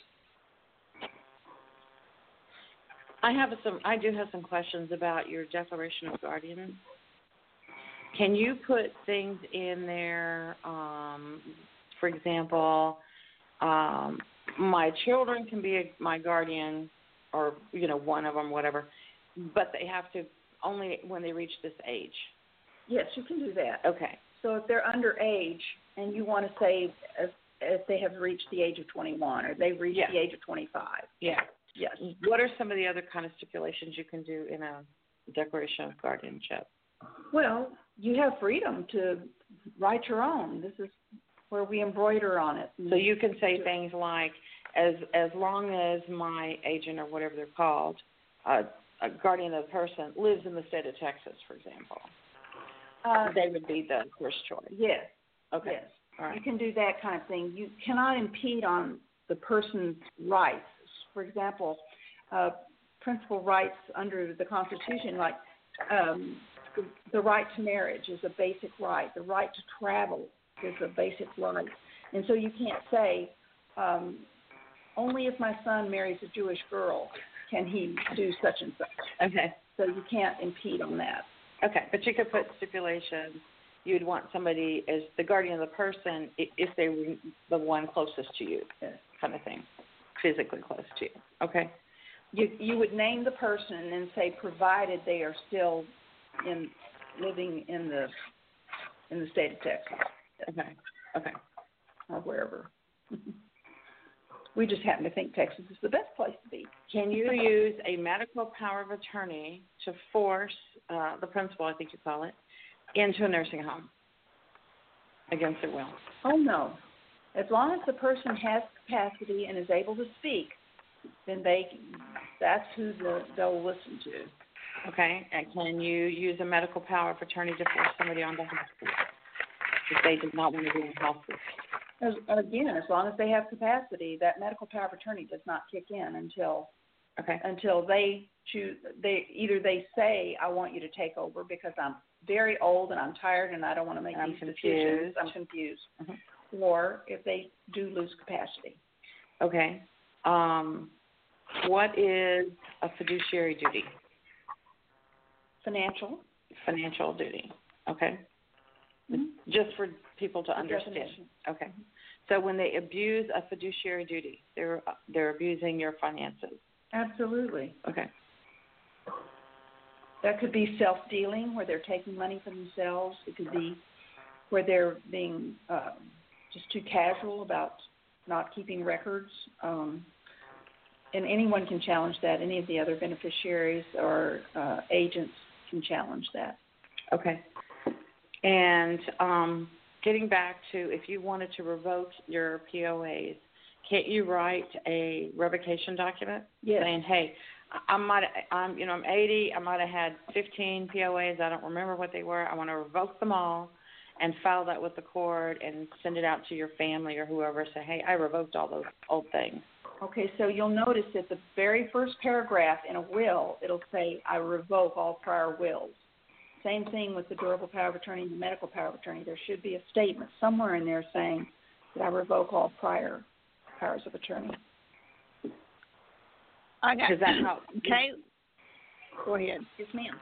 I do have some questions about your declaration of guardian. Can you put things in there, for example, my children can be my guardian, or, one of them, whatever, but they have to only when they reach this age? Yes, you can do that. Okay. So if they're underage and you want to say if they have reached the age of 21 or they've reached the age of 25. Yeah. Yes. What are some of the other kind of stipulations you can do in a declaration of guardianship? Well, you have freedom to write your own. This is where we embroider on it. So you can say things like, as long as my agent or whatever they're called, a guardian of the person lives in the state of Texas, for example. They would be the first choice. Yes. Okay. Yes. All right. You can do that kind of thing. You cannot impede on the person's rights. For example, principal rights under the Constitution, like the right to marriage is a basic right. The right to travel is a basic right. And so you can't say, only if my son marries a Jewish girl can he do such and such. Okay. So you can't impede on that. Okay, but you could put stipulations. You'd want somebody as the guardian of the person if they were the one closest to you, kind of thing, physically close to you. Okay. You would name the person and say, provided they are still living in the state of Texas. Okay. Or wherever. We just happen to think Texas is the best place to be. Can you use a medical power of attorney to force the principal, I think you call it, into a nursing home against their will? Oh, no. As long as the person has capacity and is able to speak, then that's who they'll listen to. Okay. And can you use a medical power of attorney to force somebody onto hospice if they did not want to be in hospice? Again, as long as they have capacity, that medical power of attorney does not kick in until they choose. They say, I want you to take over because I'm very old and I'm tired and I don't want to make these decisions. I'm confused. Mm-hmm. Or if they do lose capacity. Okay. What is a fiduciary duty? Financial duty. Okay. Mm-hmm. Just for people to understand. Definition. Okay. Mm-hmm. So when they abuse a fiduciary duty, they're abusing your finances. Absolutely. Okay. That could be self-dealing, where they're taking money for themselves. It could be where they're being just too casual about not keeping records. And anyone can challenge that. Any of the other beneficiaries or agents can challenge that. Okay. And getting back to, if you wanted to revoke your POAs, can't you write a revocation document? Yes. Saying, hey, I'm 80. I might have had 15 POAs. I don't remember what they were. I want to revoke them all, and file that with the court and send it out to your family or whoever. Say, hey, I revoked all those old things. Okay, so you'll notice that the very first paragraph in a will, it'll say, I revoke all prior wills. Same thing with the durable power of attorney and the medical power of attorney. There should be a statement somewhere in there saying that I revoke all prior powers of attorney. Okay. Does that help? Okay. Go ahead. Yes, ma'am.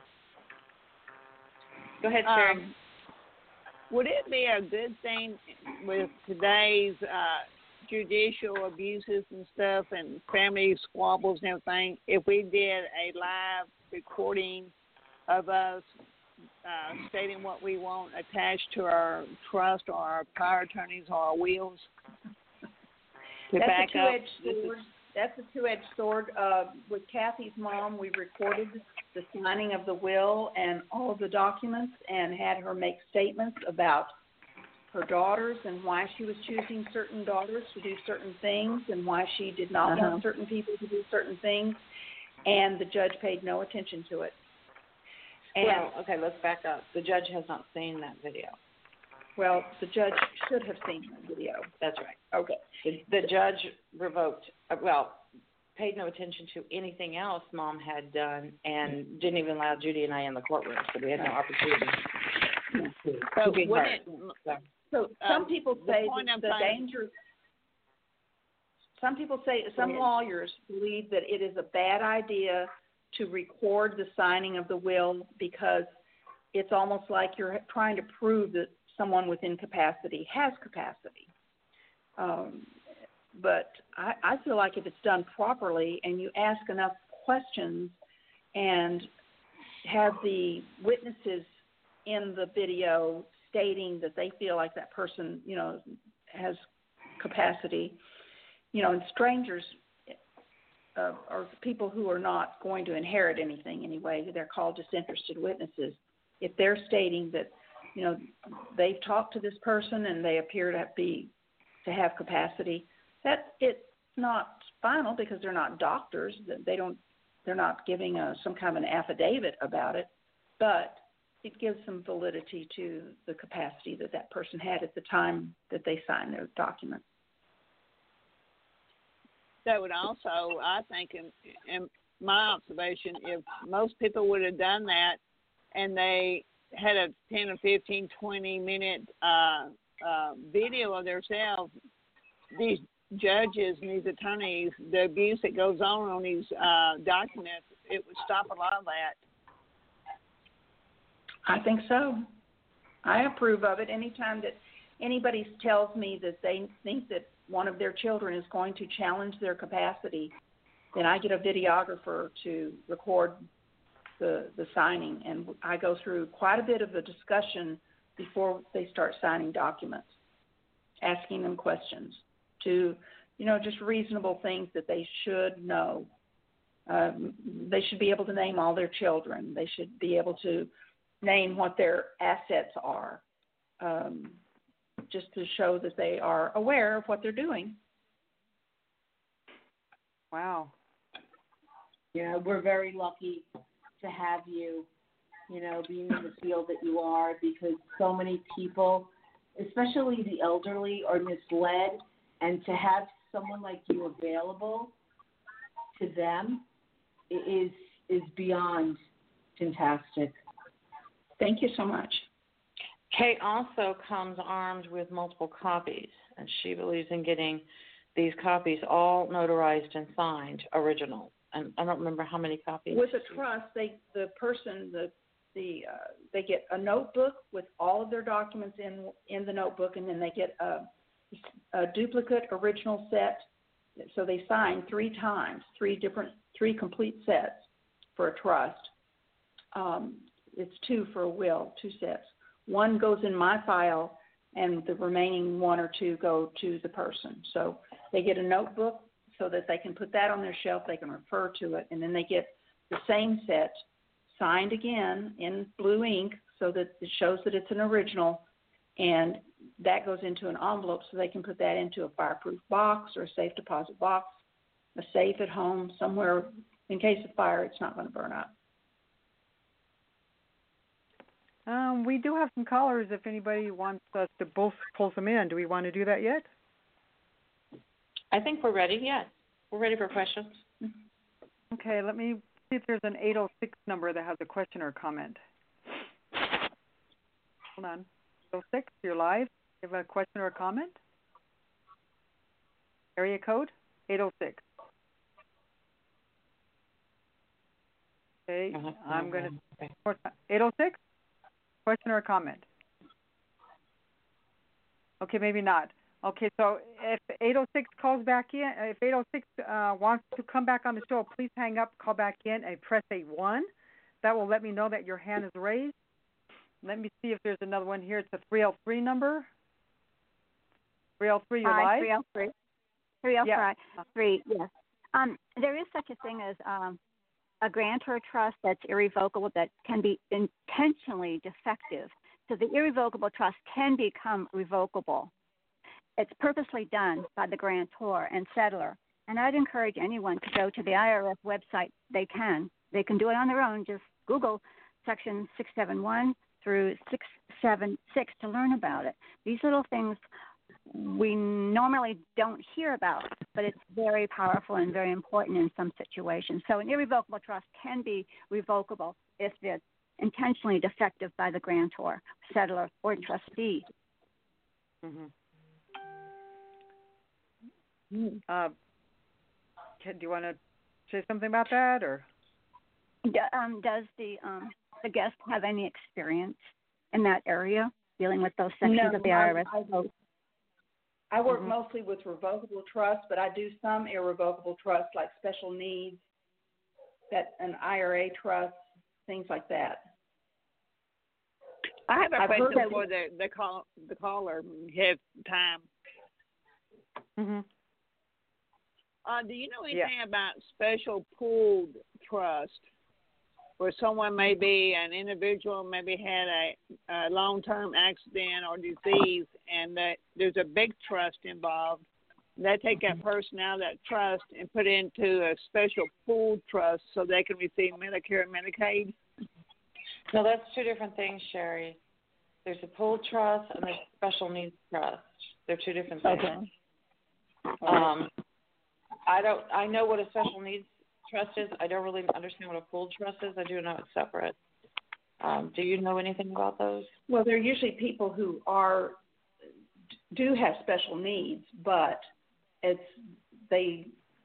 Go ahead, Sherry. Would it be a good thing with today's judicial abuses and stuff and family squabbles and everything if we did a live recording of us stating what we want attached to our trust or our power attorneys or our wills? That's a two-edged sword. With Kathy's mom, we recorded the signing of the will and all of the documents and had her make statements about her daughters and why she was choosing certain daughters to do certain things and why she did not want certain people to do certain things. And the judge paid no attention to it. Okay, let's back up. The judge has not seen that video. Well, the judge should have seen that video. That's right. Okay. The judge paid no attention to anything else Mom had done and didn't even allow Judy and I in the courtroom, so we had no opportunity to be heard. So some people say the danger. Some people say, some lawyers believe that it is a bad idea to record the signing of the will because it's almost like you're trying to prove that someone with incapacity has capacity. But I feel like if it's done properly and you ask enough questions and have the witnesses in the video stating that they feel like that person, has capacity, and strangers are people who are not going to inherit anything anyway. They're called disinterested witnesses. If they're stating that, they've talked to this person and they appear to have capacity, that it's not final because they're not doctors. They're not giving some kind of an affidavit about it, but it gives some validity to the capacity that person had at the time that they signed their document. That would also, I think, in my observation, if most people would have done that and they had a 10 or 15, 20-minute video of themselves, these judges and these attorneys, the abuse that goes on these documents, it would stop a lot of that. I think so. I approve of it. Anytime that anybody tells me that they think that one of their children is going to challenge their capacity, then I get a videographer to record the signing, and I go through quite a bit of the discussion before they start signing documents, asking them questions to, just reasonable things that they should know. They should be able to name all their children. They should be able to name what their assets are, just to show that they are aware of what they're doing. Wow. Yeah, we're very lucky to have you, being in the field that you are, because so many people, especially the elderly, are misled, and to have someone like you available to them is beyond fantastic. Thank you so much. Kay also comes armed with multiple copies, and she believes in getting these copies all notarized and signed, original. And I don't remember how many copies. With a trust, they get a notebook with all of their documents in the notebook, and then they get a duplicate original set. So they sign 3 times, 3 complete sets for a trust. It's 2 for a will, 2 sets. 1 goes in my file, and the remaining 1 or 2 go to the person. So they get a notebook so that they can put that on their shelf, they can refer to it, and then they get the same set signed again in blue ink so that it shows that it's an original, and that goes into an envelope so they can put that into a fireproof box or a safe deposit box, a safe at home, somewhere in case of fire it's not going to burn up. We do have some callers if anybody wants us to both pull them in. Do we want to do that yet? I think we're ready, yes. We're ready for questions. Okay, let me see if there's an 806 number that has a question or a comment. Hold on. 806, you're live. You have a question or a comment? Area code 806. Okay, I'm going to... 806? Question or a comment? Okay, maybe not. Okay, so if 806 calls back in, if 806 wants to come back on the show, please hang up, call back in, and press a 1. That will let me know that your hand is raised. Let me see if there's another one here. It's a 303 number. 303, you're live? 303. 303, yes. There is such a thing as a grantor trust that's irrevocable that can be intentionally defective. So the irrevocable trust can become revocable. It's purposely done by the grantor and settlor. And I'd encourage anyone to go to the IRS website. They can do it on their own. Just Google Section 671 through 676 to learn about it. These little things we normally don't hear about, but it's very powerful and very important in some situations. So an irrevocable trust can be revocable if it's intentionally defective by the grantor, settlor, or trustee. Mm-hmm. Do you want to say something about that, or? Does the guest have any experience in that area, dealing with those sections of the IRS code? I work mostly with revocable trusts, but I do some irrevocable trusts like special needs, that an IRA trust, things like that. I have a question for the caller. Have time. Mm-hmm. Do you know anything about special pooled trust, where someone an individual maybe had a long-term accident or disease, and that there's a big trust involved? They take that person out of that trust and put it into a special pooled trust so they can receive Medicare and Medicaid? No, that's 2 different things, Sherry. There's a pooled trust and there's a special needs trust. They're 2 different things. Okay. I know what a special needs trust is. I don't really understand what a pooled trust is. I do know it's separate. Do you know anything about those? Well, they're usually people who do have special needs, but they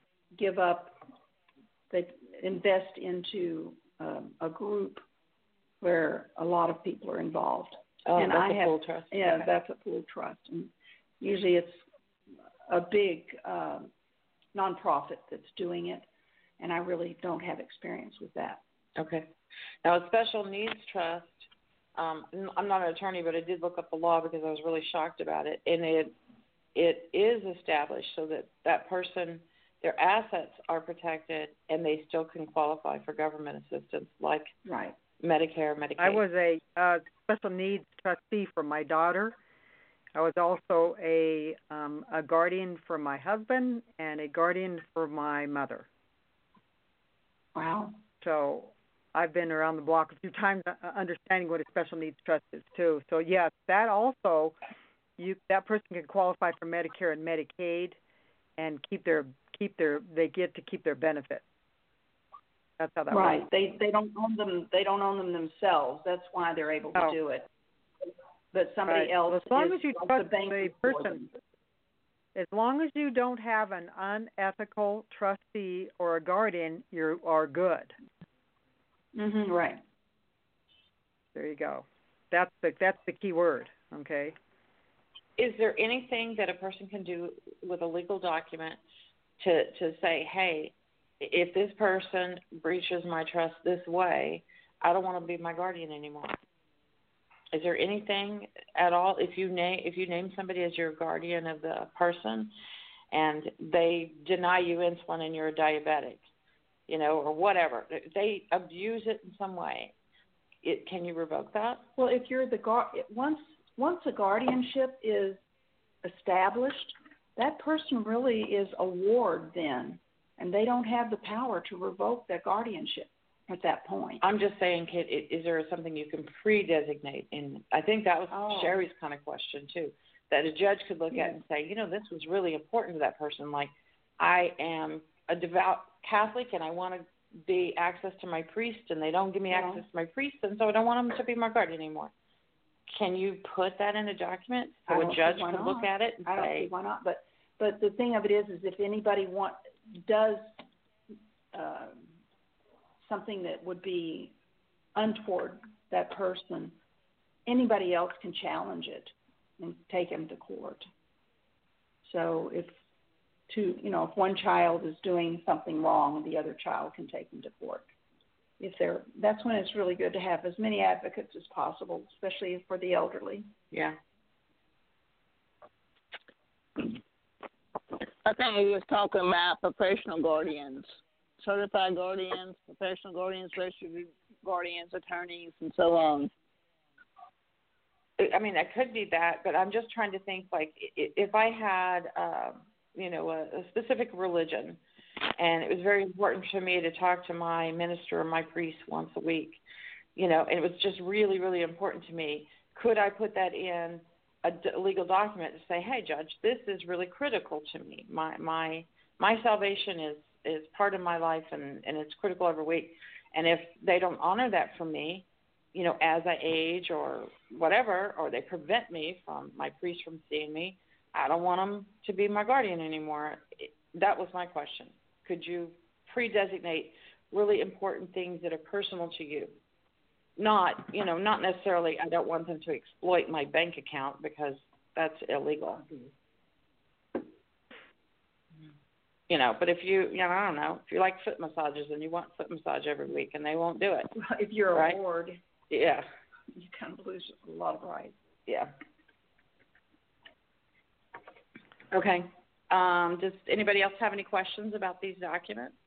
invest into a group where a lot of people are involved. Oh, and that's a pooled trust. Yeah, okay. That's a pooled trust. And usually it's a big nonprofit that's doing it, and I really don't have experience with that. Okay. Now, a special needs trust, I'm not an attorney, but I did look up the law because I was really shocked about it, and it is established so that person, their assets are protected, and they still can qualify for government assistance like Medicare, Medicaid. I was a special needs trustee for my daughter. I was also a guardian for my husband and a guardian for my mother. Wow. So I've been around the block a few times understanding what a special needs trust is too. So yes, that also, that person can qualify for Medicare and Medicaid and they get to keep their benefit. That's how that right. works. They don't own them. They don't own them themselves. That's why they're able to do it. But somebody else as long is as you like trust the bank the person, as long as you don't have an unethical trustee or a guardian, you are good. Right. There you go. That's the key word. Okay. Is there anything that a person can do with a legal document to say, hey, if this person breaches my trust this way, I don't want to be my guardian anymore? Is there anything at all if you name somebody as your guardian of the person, and they deny you insulin and you're a diabetic, or whatever, they abuse it in some way, can you revoke that? Well, if you're once a guardianship is established, that person really is a ward then, and they don't have the power to revoke that guardianship at that point. I'm just saying, Kit, is there something you can pre-designate? And I think that was Sherry's kind of question, too, that a judge could look at and say, this was really important to that person. Like, I am a devout Catholic, and I want to be access to my priest, and they don't give me access to my priest, and so I don't want them to be my guardian anymore. Can you put that in a document so a judge can look at it and I don't see why not. But the thing of it is if anybody does something that would be untoward that person, anybody else can challenge it and take him to court. So if one child is doing something wrong, the other child can take him to court. That's when it's really good to have as many advocates as possible, especially for the elderly. Yeah. I think we was talking about professional guardians, certified guardians, professional guardians, registered guardians, attorneys, and so on. I mean, that could be that, but I'm just trying to think, like, if I had, a specific religion, and it was very important to me to talk to my minister or my priest once a week, and it was just really, really important to me, could I put that in a legal document to say, hey, Judge, this is really critical to me. My salvation is part of my life, and it's critical every week. And if they don't honor that for me, as I age or whatever, or they prevent me from my priest from seeing me, I don't want them to be my guardian anymore. That was my question. Could you pre-designate really important things that are personal to you? Not necessarily I don't want them to exploit my bank account because that's illegal. But if you, I don't know, if you like foot massages and you want foot massage every week and they won't do it. Well, if you're a ward, yeah, you kind of lose a lot of rights. Yeah. Okay. Does anybody else have any questions about these documents?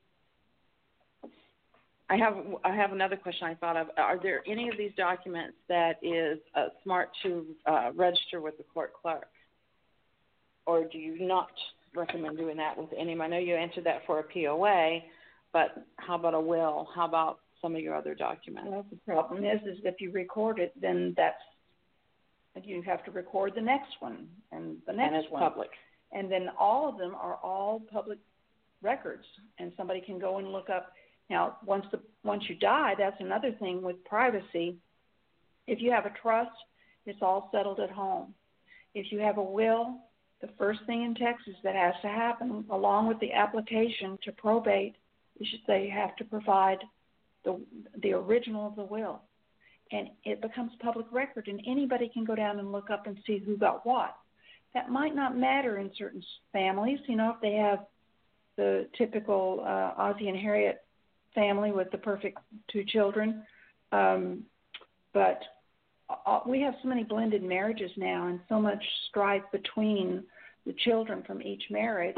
I have another question I thought of. Are there any of these documents that is smart to register with the court clerk? Or do you not recommend doing that with any? I know you answered that for a POA, but how about a will? How about some of your other documents? Well, the problem is if you record it, then you have to record the next one and the next one. And it's public. And then all of them are all public records, and somebody can go and look up. Now, once you die, that's another thing with privacy. If you have a trust, it's all settled at home. If you have a will, the first thing in Texas that has to happen, along with the application to probate, is they have to provide the original of the will. And it becomes public record, and anybody can go down and look up and see who got what. That might not matter in certain families, if they have the typical Ozzie and Harriet family with the perfect 2 children. But we have so many blended marriages now and so much strife between the children from each marriage,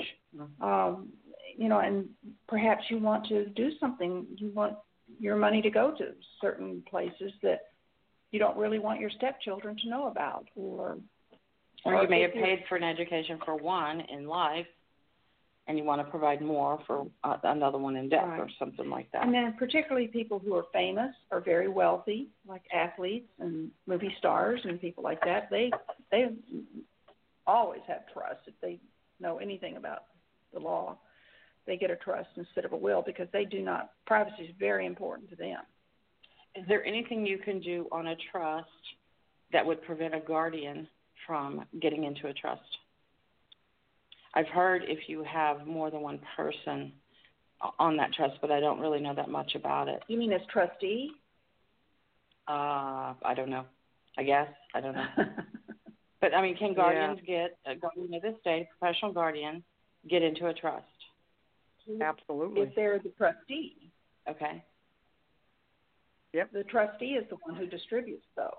and perhaps you want to do something. You want your money to go to certain places that you don't really want your stepchildren to know about. Or you may have paid for an education for one in life, and you want to provide more for another one in death, or something like that. And then particularly people who are famous or very wealthy, like athletes and movie stars and people like that, they always have trust if they know anything about the law. they get a trust instead of a will because they do not. Privacy is very important to them. Is there anything you can do on a trust that would prevent a guardian from getting into a trust? I've heard if you have more than one person on that trust, but I don't really know that much about it. You mean as trustee? I don't know. I guess. I don't know. But, I mean, can guardians get, a guardian of the estate, a professional guardian, get into a trust? Absolutely. If they're the trustee. Okay. Yep. The trustee is the one who distributes, though.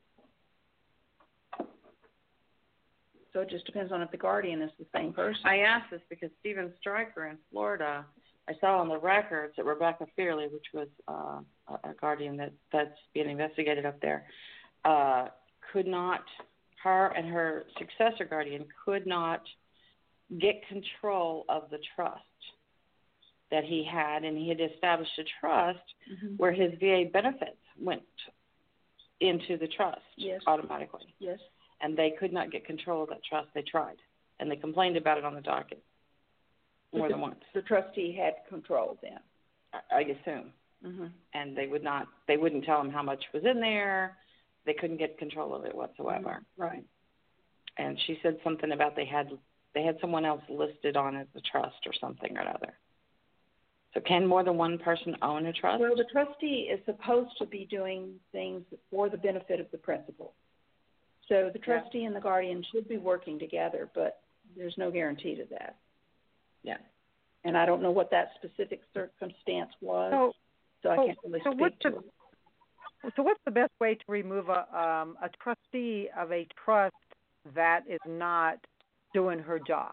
So it just depends on if the guardian is the same person. I asked this because Stephen Stryker in Florida, I saw on the records that Rebecca Fearley, which was a guardian that's being investigated up there, could not, her and her successor guardian could not get control of the trust that he had, and he had established a trust where his VA benefits went into the trust automatically. Yes. And they could not get control of that trust. They tried, and they complained about it on the docket more than once. The trustee had control then, I assume. And they wouldn't tell him how much was in there. They couldn't get control of it whatsoever. Right. And she said something about they had someone else listed on as a trust or something or another. So can more than one person own a trust? Well, the trustee is supposed to be doing things for the benefit of the principal. So the trustee and the guardian should be working together, but there's no guarantee to that. Yeah. And I don't know what that specific circumstance was, so I can't really speak to it. So what's the best way to remove a trustee of a trust that is not doing her job?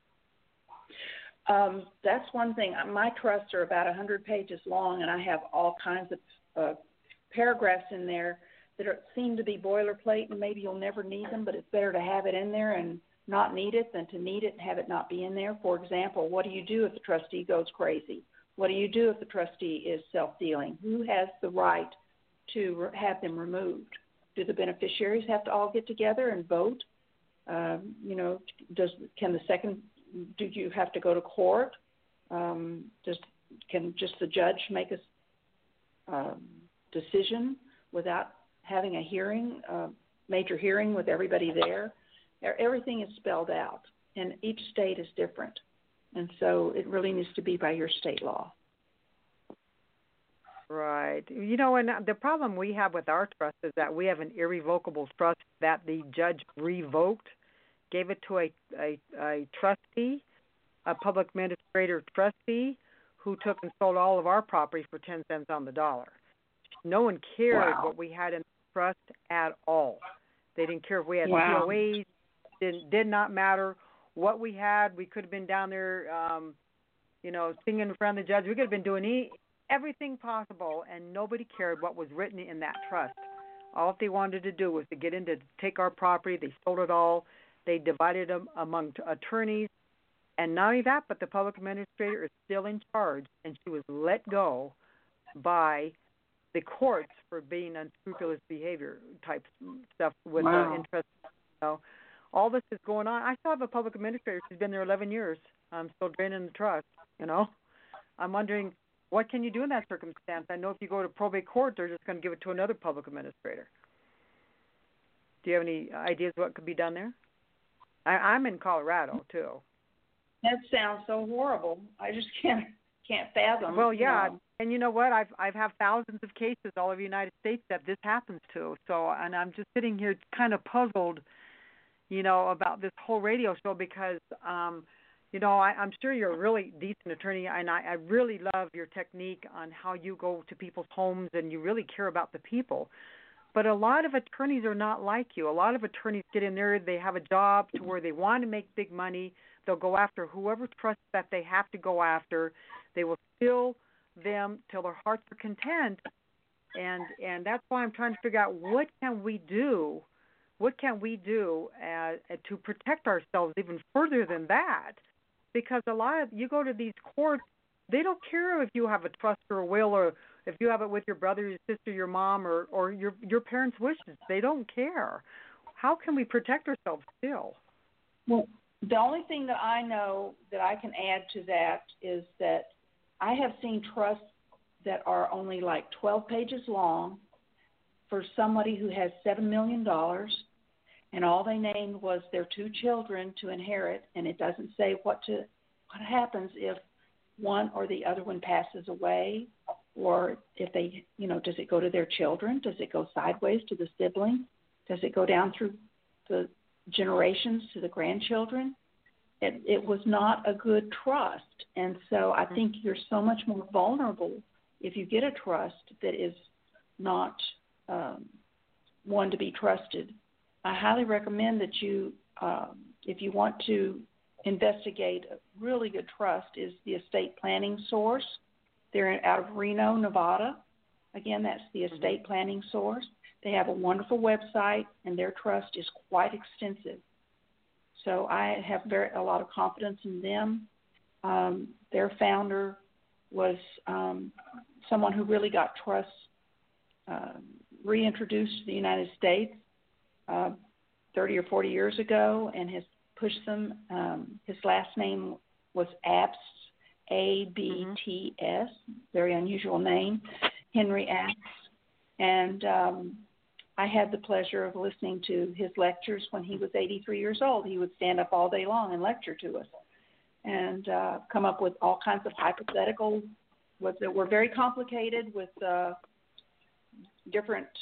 That's one thing. My trusts are about 100 pages long, and I have all kinds of paragraphs in there that seem to be boilerplate, and maybe you'll never need them, but it's better to have it in there and not need it than to need it and have it not be in there. For example, what do you do if the trustee goes crazy? What do you do if the trustee is self-dealing? Who has the right to have them removed? Do the beneficiaries have to all get together and vote? Do you have to go to court? Can just the judge make a decision without having a hearing, major hearing with everybody there? Everything is spelled out, and each state is different. And so it really needs to be by your state law. Right. And the problem we have with our trust is that we have an irrevocable trust that the judge revoked, gave it to a trustee, a public administrator trustee, who took and sold all of our property for 10 cents on the dollar. No one cared what we had in the trust at all. They didn't care if we had POAs. Did not matter what we had. We could have been down there, singing in front of the judge. We could have been doing everything possible, and nobody cared what was written in that trust. All they wanted to do was to get in to take our property. They sold it all. They divided them among attorneys. And not only that, but the public administrator is still in charge, and she was let go by the courts for being unscrupulous behavior type stuff with interest. All this is going on. I still have a public administrator. She's been there 11 years. I'm still draining the trust, I'm wondering, what can you do in that circumstance? I know if you go to probate court, they're just going to give it to another public administrator. Do you have any ideas what could be done there? I'm in Colorado, too. That sounds so horrible. I just can't fathom. Well, yeah, and you know what? I've had thousands of cases all over the United States that this happens to. So, and I'm just sitting here kind of puzzled, about this whole radio show because, I'm sure you're a really decent attorney, and I really love your technique on how you go to people's homes and you really care about the people. But a lot of attorneys are not like you. A lot of attorneys get in there, they have a job to where they want to make big money. They'll go after whoever trusts that they have to go after. They will steal them till their hearts are content. And that's why I'm trying to figure out what can we do to protect ourselves even further than that. Because you go to these courts, they don't care if you have a trust or a will or if you have it with your brother, your sister, your mom, or your parents' wishes. They don't care. How can we protect ourselves still? Well, The only thing that I know that I can add to that is that I have seen trusts that are only like 12 pages long for somebody who has $7 million, and all they named was their 2 children to inherit, and it doesn't say what happens if one or the other one passes away, or if they, does it go to their children? Does it go sideways to the sibling? Does it go down through the generations to the grandchildren? It was not a good trust, and so I think you're so much more vulnerable if you get a trust that is not one to be trusted. I highly recommend that you, if you want to investigate a really good trust, is the Estate Planning Source. They're out of Reno, Nevada. Again, that's the Estate Planning Source. They have a wonderful website, and their trust is quite extensive. So I have a lot of confidence in them. Their founder was someone who really got trusts reintroduced to the United States 30 or 40 years ago, and has pushed them. His last name was Abts, A-B-T-S, very unusual name, Henry Abts. And I had the pleasure of listening to his lectures when he was 83 years old. He would stand up all day long and lecture to us and come up with all kinds of hypotheticals that were very complicated with different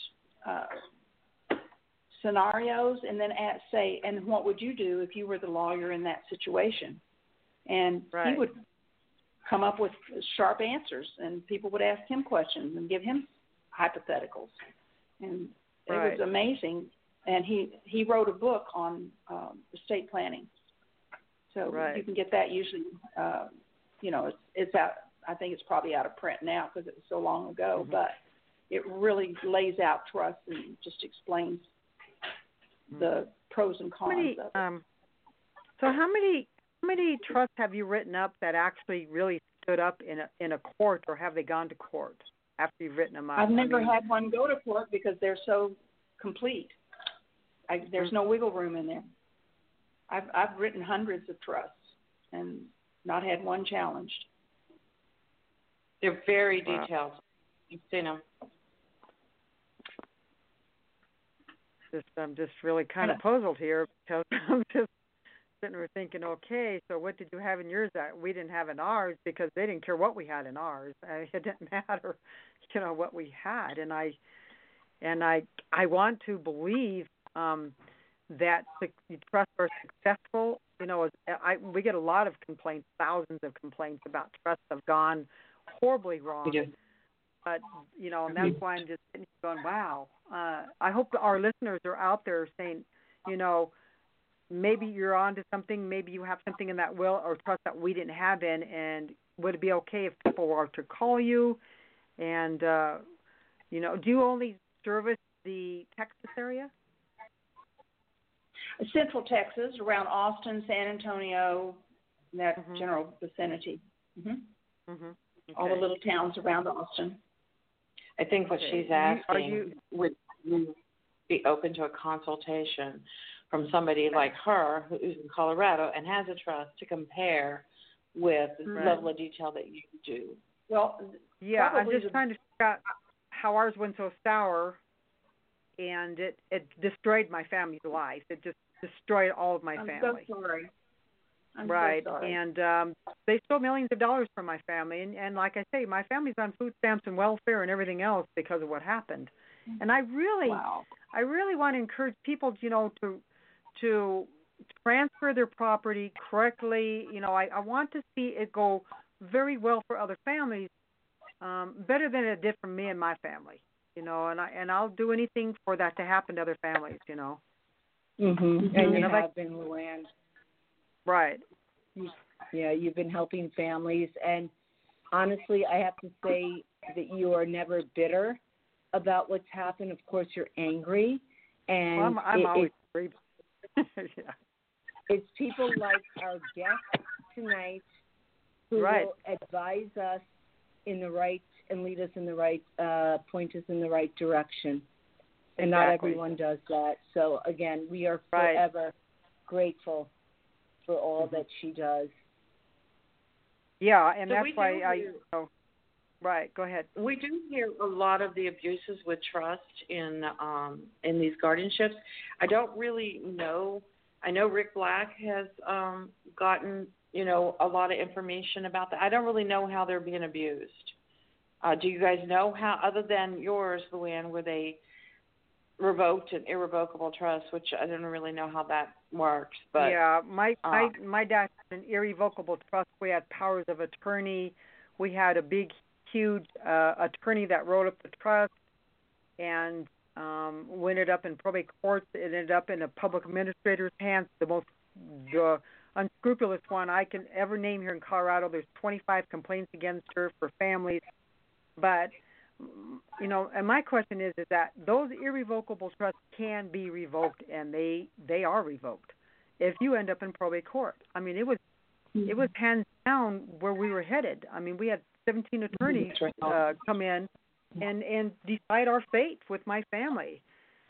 scenarios, and then say, and what would you do if you were the lawyer in that situation? And he would come up with sharp answers, and people would ask him questions and give him hypotheticals. And it was amazing. And he wrote a book on estate planning. So you can get that usually, it's out. I think it's probably out of print now because it was so long ago, but it really lays out trust and just explains the pros and cons of it. So how many trusts have you written up that actually really stood up in a court, or have they gone to court after you've written them up? I've never had one go to court because they're so complete. There's no wiggle room in there. I've written hundreds of trusts and not had one challenged. They're very detailed. You've seen them. I'm just really kind of puzzled here because I'm just sitting there thinking, okay, so what did you have in yours that we didn't have in ours? Because they didn't care what we had in ours. It didn't matter, what we had. And I want to believe that the trusts are successful. We get a lot of complaints, thousands of complaints about trusts have gone horribly wrong. But, and that's why I'm just sitting here going, wow. I hope our listeners are out there saying, maybe you're on to something, maybe you have something in that will or trust that we didn't have in, and would it be okay if people were to call you? And, do you only service the Texas area? Central Texas, around Austin, San Antonio, that general vicinity. All the little towns around Austin. I think what she's asking, would you be open to a consultation from somebody like her who's in Colorado and has a trust to compare with the level of detail that you do? Well, I'm just trying to figure out how ours went so sour, and it destroyed my family's life. It just destroyed all of my family. I'm so sorry. I'm so sorry. And they stole millions of dollars from my family. And like I say, my family's on food stamps and welfare and everything else because of what happened. And I really want to encourage people, to transfer their property correctly. I want to see it go very well for other families, better than it did for me and my family. And I'll do anything for that to happen to other families. And you have been, Luann. Right. Yeah, you've been helping families, and honestly, I have to say that you are never bitter about what's happened. Of course, you're angry, and I'm always angry. It's people like our guest tonight who will advise us in the right and lead us in the right, point us in the right direction. And not everyone does that. So again, we are forever grateful for all that she does. Yeah, and so that's why right, go ahead. We do hear a lot of the abuses with trust in these guardianships. I don't really know. I know Rick Black has gotten, a lot of information about that. I don't really know how they're being abused. Do you guys know how, other than yours, Luann, where they revoked an irrevocable trust, which I don't really know how that works. But yeah, my dad had an irrevocable trust. We had powers of attorney. We had a big, huge attorney that wrote up the trust, and when it ended up in probate courts, it ended up in a public administrator's hands. The unscrupulous one I can ever name here in Colorado. There's 25 complaints against her for families, but and my question is that those irrevocable trusts can be revoked, and they are revoked if you end up in probate court. I mean, it was hands down where we were headed. I mean, we had 17 attorneys come in and decide our fate with my family,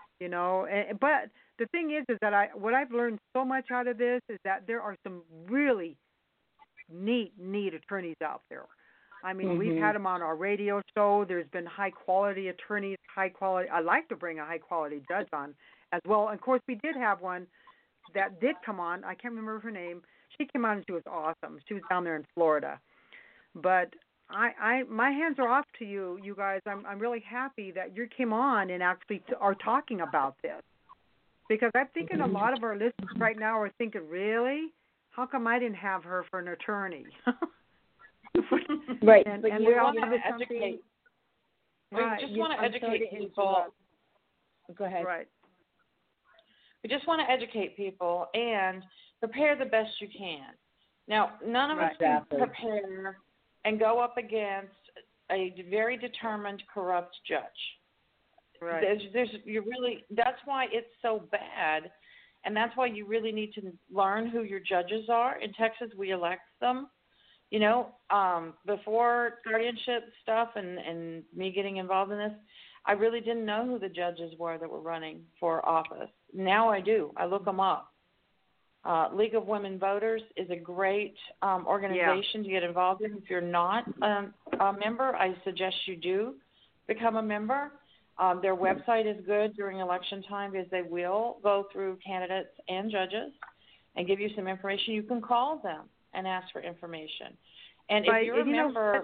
but the thing is that what I've learned so much out of this is that there are some really neat attorneys out there. I mean, we've had them on our radio show. There's been high-quality attorneys, I like to bring a high-quality judge on as well. And, of course, we did have one that did come on. I can't remember her name. She came on and she was awesome. She was down there in Florida. But my hands are off to you guys. I'm really happy that you came on and actually are talking about this. Because I'm thinking a lot of our listeners right now are thinking, really? How come I didn't have her for an attorney? Right, and we all want to educate. We just want to educate people. Go ahead. Right. We just want to educate people and prepare the best you can. Now, none of us can prepare and go up against a very determined, corrupt judge. Right. That's why it's so bad, and that's why you really need to learn who your judges are. In Texas, we elect them. Before guardianship stuff and me getting involved in this, I really didn't know who the judges were that were running for office. Now I do. I look them up. League of Women Voters is a great organization to get involved in. If you're not a member, I suggest you do become a member. Their website is good during election time because they will go through candidates and judges and give you some information. You can call them and ask for information. And if you're a member,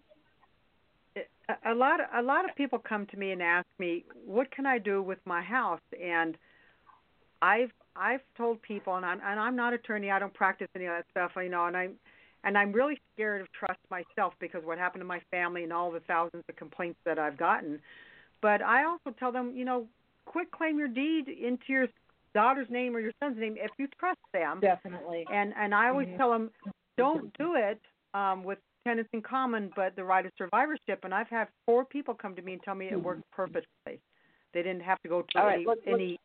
a lot of people come to me and ask me, what can I do with my house? And I've told people, and I'm not an attorney, I don't practice any of that stuff, and I'm really scared of trust myself because what happened to my family and all the thousands of complaints that I've gotten. But I also tell them, quit claim your deed into your daughter's name or your son's name if you trust them. Definitely. And I always tell them, don't do it with tenants in common, but the right of survivorship. And I've had 4 people come to me and tell me it worked perfectly. They didn't have to go to any.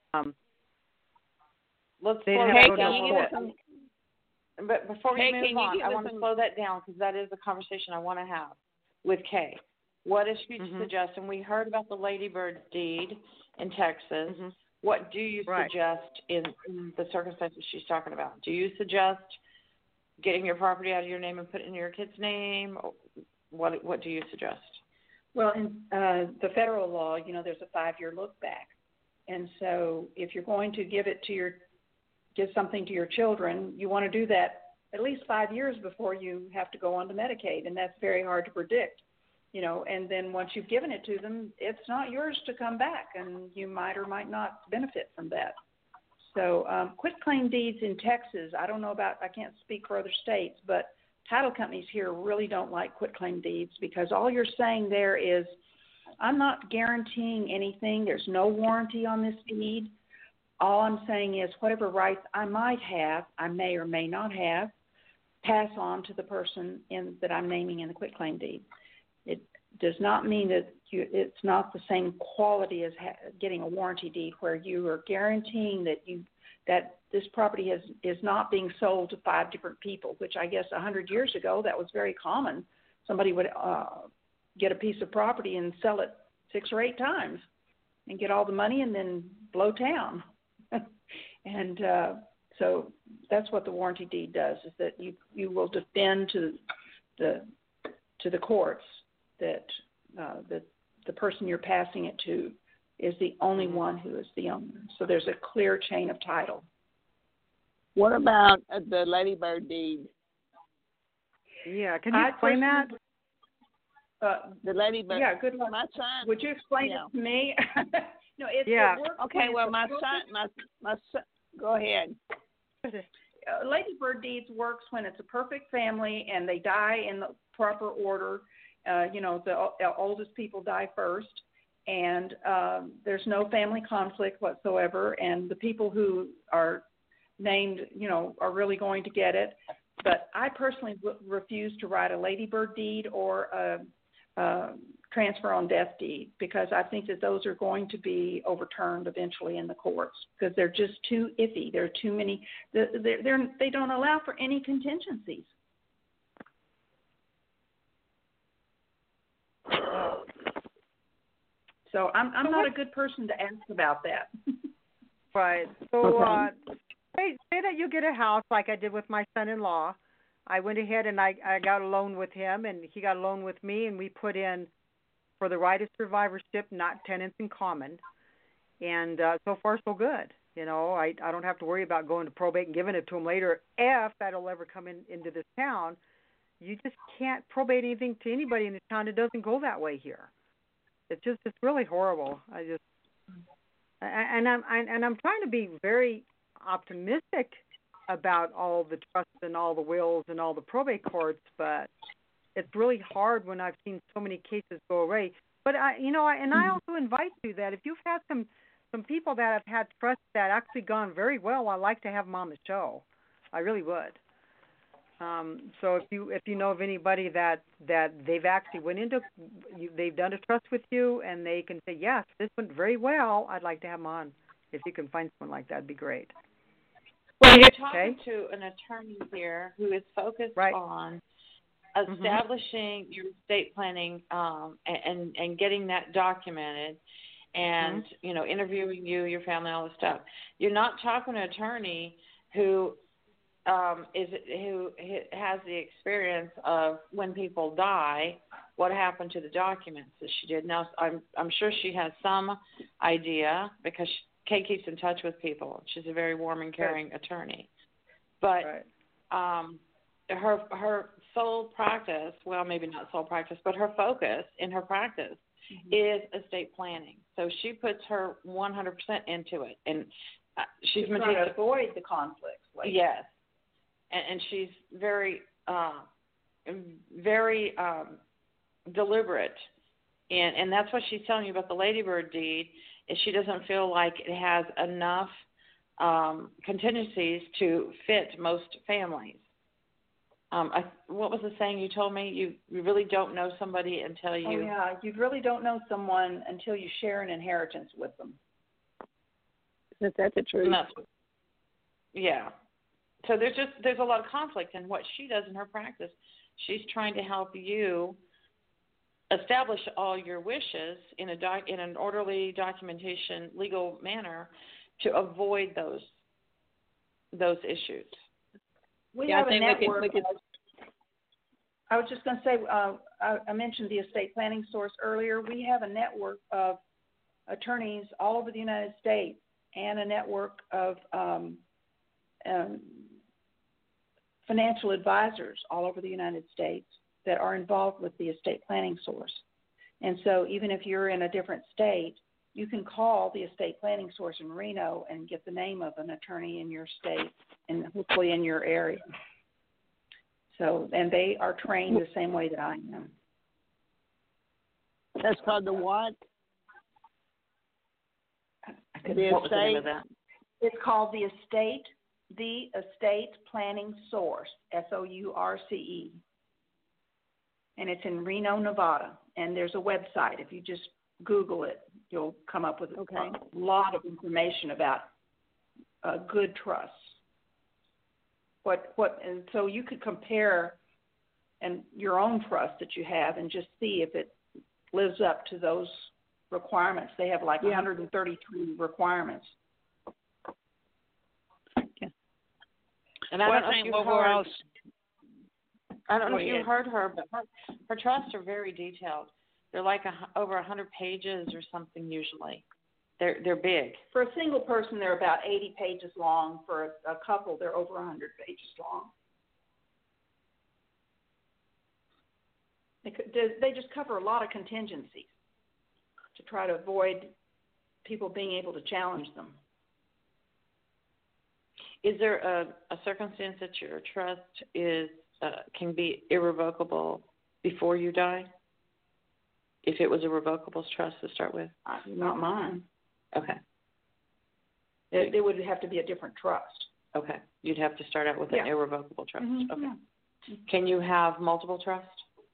Let's they slow didn't have to that go to down. But before we move on, I want to slow that down because that is the conversation I want to have with Kay. What does she suggest? And we heard about the Lady Bird deed in Texas. What do you suggest in the circumstances she's talking about? Do you suggest getting your property out of your name and put it in your kid's name? What do you suggest? Well, in the federal law, there's a 5-year look back. And so if you're going to give something to your children, you want to do that at least 5 years before you have to go on to Medicaid. And that's very hard to predict. And then once you've given it to them, it's not yours to come back, and you might or might not benefit from that. So quitclaim deeds in Texas, I can't speak for other states, but title companies here really don't like quitclaim deeds because all you're saying there is, I'm not guaranteeing anything. There's no warranty on this deed. All I'm saying is whatever rights I might have, I may or may not have, pass on to the person that I'm naming in the quitclaim deed. It does not mean that it's not the same quality as getting a warranty deed where you are guaranteeing that this property is not being sold to 5 different people, which I guess 100 years ago that was very common. Somebody would get a piece of property and sell it 6 or 8 times and get all the money and then blow town. And So that's what the warranty deed does, is that you will defend to the courts that the person you're passing it to is the only one who is the owner. So there's a clear chain of title. What about the Ladybird deed? Yeah, can you explain that? The Ladybird. Yeah, good luck. My son. Would you explain it to me? No, it's yeah. Okay. Well, my son. Go ahead. Ladybird deeds works when it's a perfect family and they die in the proper order. The oldest people die first, and there's no family conflict whatsoever. And the people who are named, are really going to get it. But I personally refuse to write a Ladybird deed or a transfer on death deed, because I think that those are going to be overturned eventually in the courts, because they're just too iffy. There are too many. They don't allow for any contingencies. So I'm not a good person to ask about that. Right. So say that you get a house like I did with my son-in-law. I went ahead and I got a loan with him, and he got a loan with me, and we put in for the right of survivorship, not tenants in common. And so far, so good. I don't have to worry about going to probate and giving it to him later if that'll ever come into this town. You just can't probate anything to anybody in this town. It doesn't go that way here. It's really horrible. I'm trying to be very optimistic about all the trusts and all the wills and all the probate courts, but it's really hard when I've seen so many cases go away. But I also invite you that if you've had some people that have had trusts that actually gone very well, I'd like to have them on the show. I really would. So if you know of anybody that they've actually they've done a trust with you and they can say, yes, this went very well, I'd like to have them on. If you can find someone like that, it'd be great. Well, you're talking to an attorney here who is focused on establishing your estate planning and getting that documented, and interviewing you, your family, all this stuff. You're not talking to an attorney who has the experience of when people die, what happened to the documents that she did. Now, I'm sure she has some idea because Kay keeps in touch with people. She's a very warm and caring attorney. But her sole practice, well, maybe not sole practice, but her focus in her practice is estate planning. So she puts her 100% into it, and she's trying to avoid the conflicts. Yes, and she's very, very deliberate, and that's what she's telling you about the Ladybird deed. Is she doesn't feel like it has enough contingencies to fit most families. What was the saying you told me? You really don't know somebody until you... Oh, yeah. You really don't know someone until you share an inheritance with them. That's the truth. Yeah. So there's a lot of conflict in what she does in her practice. She's trying to help you establish all your wishes in an orderly documentation, legal manner to avoid those issues. We have a network. I was just going to say, I mentioned the estate planning source earlier. We have a network of attorneys all over the United States and a network of financial advisors all over the United States that are involved with the estate planning source. And so even if you're in a different state, you can call the estate planning source in Reno and get the name of an attorney in your state and hopefully in your area. So, and they are trained the same way that I am. That's called the what? What was the name of that? It's called the Estate Planning Source, SOURCE. And it's in Reno, Nevada. And there's a website. If you just Google it, you'll come up with a lot of information about good trusts. And so you could compare your own trust that you have and just see if it lives up to those requirements. They have like 133 requirements. And I don't know if you heard. I don't know if you heard her, but her trusts are very detailed. They're like over 100 pages or something usually. They're big. For a single person, they're about 80 pages long. For a couple, they're over 100 pages long. They just cover a lot of contingencies to try to avoid people being able to challenge them. Is there a circumstance that your trust is can be irrevocable before you die? If it was a revocable trust to start with? Not mine. Okay. It would have to be a different trust. Okay. You'd have to start out with an irrevocable trust. Mm-hmm. Okay. Yeah. Can you have multiple trusts?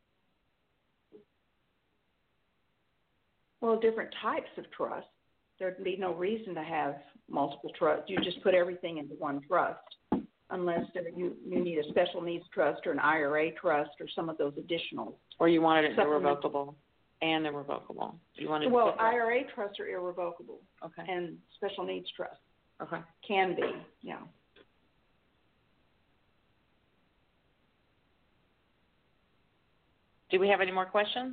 Well, different types of trust. There'd be no reason to have multiple trusts. You just put everything into one trust, unless you need a special needs trust or an IRA trust or some of those additional. Or you wanted it irrevocable and irrevocable. You wanted IRA trusts are irrevocable. Okay. And special needs trusts. Okay. Can be, yeah. Do we have any more questions?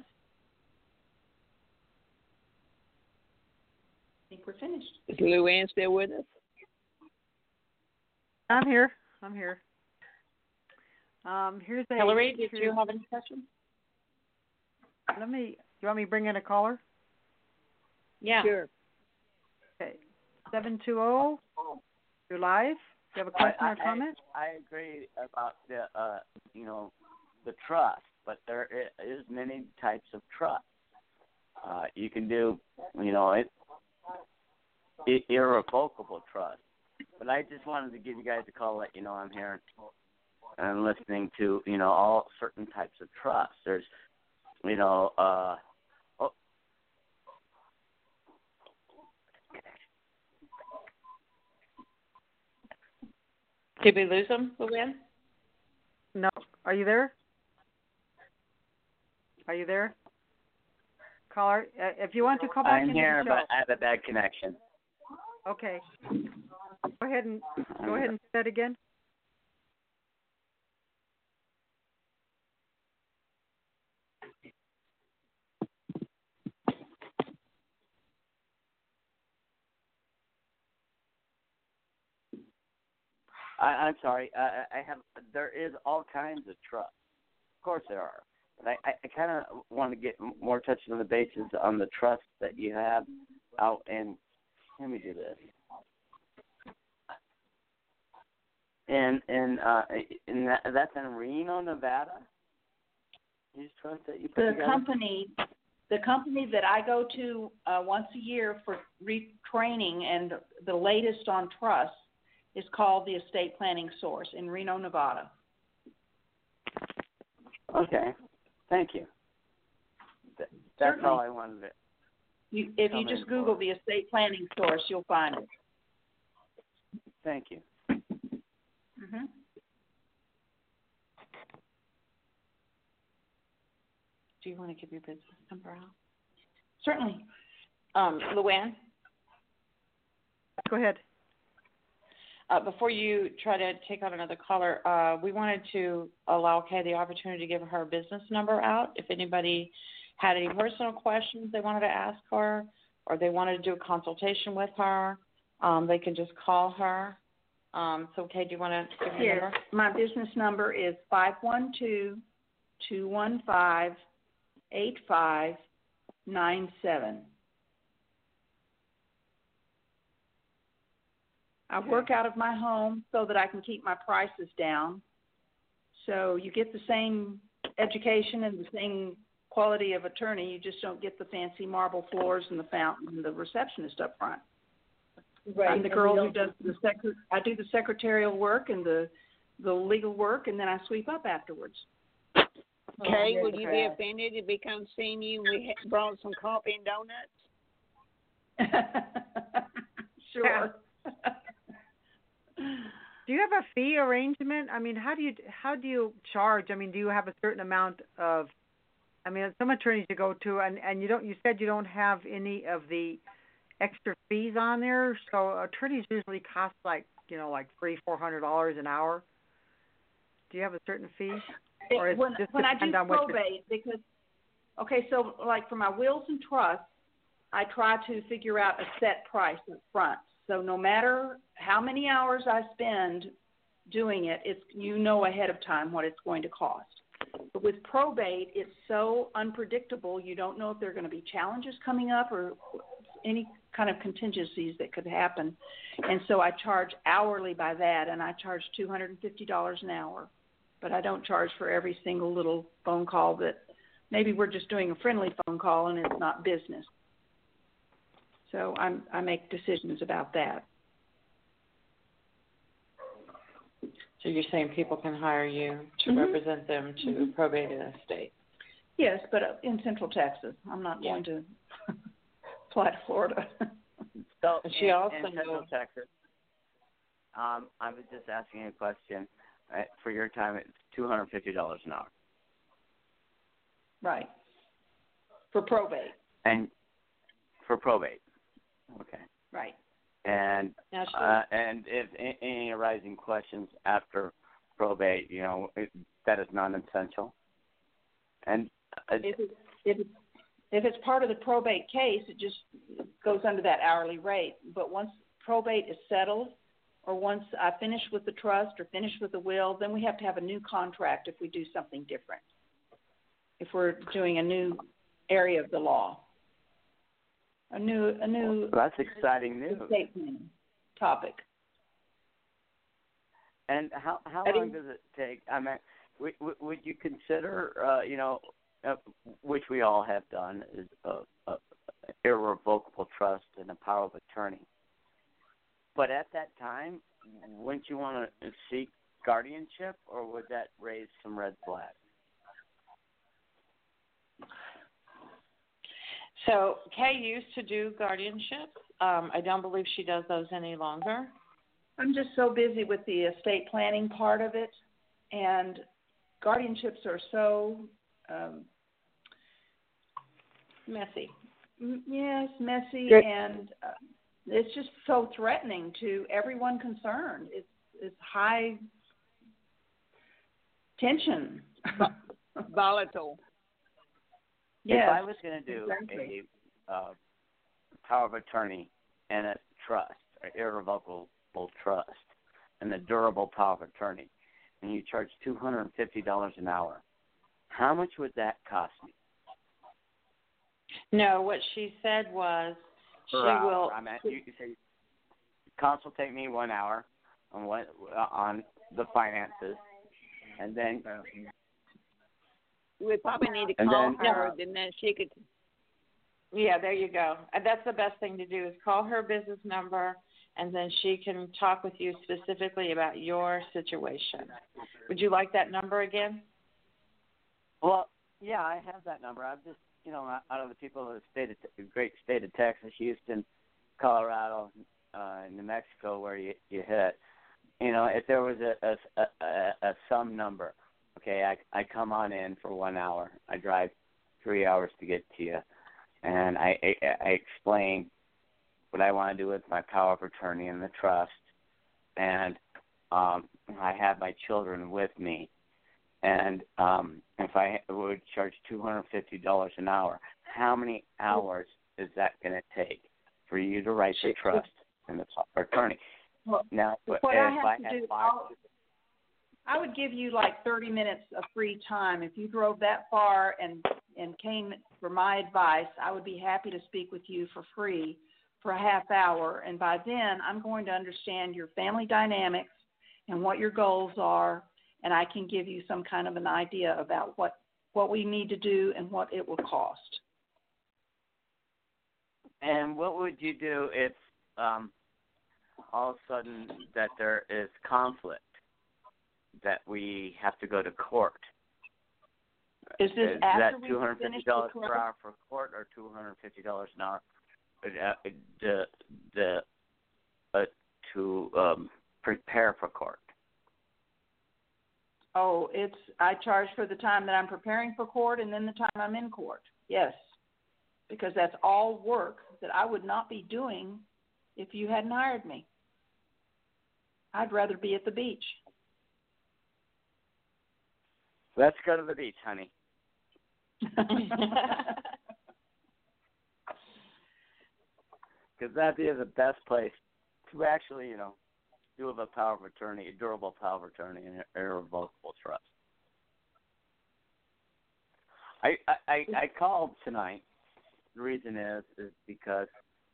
I think we're finished. Is Luann still with us? I'm here. Here's Hillary, did you have any questions? You want me to bring in a caller? Yeah. Sure. Okay. 720. You're live. Do you have a question or comment? I agree about the trust, but there is many types of trust. You can do, irrevocable trust. But I just wanted to give you guys a call, let you know I'm here and listening to, all certain types of trust. There's, Did we lose him, Luann? No. Are you there? Caller, if you want to call back into the show. I'm here, but I have a bad connection. Okay. Go ahead and say that again. I'm sorry. There is all kinds of trust. Of course there are. But I kind of want to get more touched on the basis on the trust that you have out in, let me do this. And that's in Reno, Nevada? These trusts that you put together? The company that I go to once a year for retraining and the latest on trust is called the Estate Planning Source in Reno, Nevada. Okay. Thank you. That's Certainly. all I wanted to. If you just Google the Estate Planning Source, you'll find it. Thank you. Mm-hmm. Do you want to give your business number out? Certainly. Luann? Go ahead. Before you try to take on another caller, we wanted to allow Kay the opportunity to give her business number out. If anybody had any personal questions they wanted to ask her, or they wanted to do a consultation with her, they can just call her. So, Kay, do you want to give her your number? My business number is 512-215-8597. I work out of my home so that I can keep my prices down. So you get the same education and the same quality of attorney. You just don't get the fancy marble floors and the fountain and the receptionist up front. Right. I'm the girl who does I do the secretarial work and the legal work, and then I sweep up afterwards. Kay, would you be offended if we come seeing you and we brought some coffee and donuts? Sure. Do you have a fee arrangement? I mean, how do you charge? I mean, do you have a certain amount of? I mean, some attorneys you go to, and you don't. You said you don't have any of the extra fees on there. So attorneys usually cost like $300-400 an hour. Do you have a certain fee? When I do probate, because, okay, so like for my wills and trusts, I try to figure out a set price up front. So no matter how many hours I spend doing it, ahead of time what it's going to cost. But with probate, it's so unpredictable. You don't know if there are going to be challenges coming up or any kind of contingencies that could happen. And so I charge hourly by that, and I charge $250 an hour. But I don't charge for every single little phone call that maybe we're just doing a friendly phone call and it's not business. So I make decisions about that. So you're saying people can hire you to represent them to probate an estate? Yes, but in Central Texas. I'm not going to fly to Florida. So in Central Texas, I was just asking a question. For your time, it's $250 an hour. Right. For probate. And for probate. Okay. Right. And if any arising questions after probate, that is non-essential. And if it's part of the probate case, it just goes under that hourly rate. But once probate is settled, or once I finish with the trust or finish with the will, then we have to have a new contract if we do something different. If we're doing a new area of the law. A new well, that's exciting news. Estate planning topic. And how long does it take? I mean, would you consider, which we all have done, is irrevocable trust and a power of attorney. But at that time, wouldn't you want to seek guardianship, or would that raise some red flags? So Kay used to do guardianship. I don't believe she does those any longer. I'm just so busy with the estate planning part of it, and guardianships are so messy. Yes, messy, and it's just so threatening to everyone concerned. It's high tension. Volatile. Yes, if I was going to do a power of attorney and a trust, an irrevocable trust, and a durable power of attorney, and you charge $250 an hour, how much would that cost me? No, what she said was she will. I mean, you say consultate me 1 hour on the finances, and then we probably need to call her, and then she could. Yeah, there you go. That's the best thing to do is call her business number, and then she can talk with you specifically about your situation. Would you like that number again? Well, yeah, I have that number. I've just, out of the people of the great state of Texas, Houston, Colorado, New Mexico, where you hit, if there was a sum number, okay, I come on in for 1 hour. I drive 3 hours to get to you, and I explain what I want to do with my power of attorney and the trust, and I have my children with me. And if I would charge $250 an hour, how many hours is that going to take for you to write the trust and the power of attorney? Well, now, what I have to do, I would give you like 30 minutes of free time. If you drove that far and came for my advice, I would be happy to speak with you for free for a half hour. And by then, I'm going to understand your family dynamics and what your goals are, and I can give you some kind of an idea about what we need to do and what it will cost. And what would you do if all of a sudden that there is conflict, that we have to go to court? Is that $250 per hour for court, or $250 an hour to prepare for court? Oh, I charge for the time that I'm preparing for court and then the time I'm in court. Yes, because that's all work that I would not be doing if you hadn't hired me. I'd rather be at the beach. Let's go to the beach, honey. Because that'd be the best place to actually, do a power of attorney, a durable power of attorney, and an irrevocable trust. I called tonight. The reason is because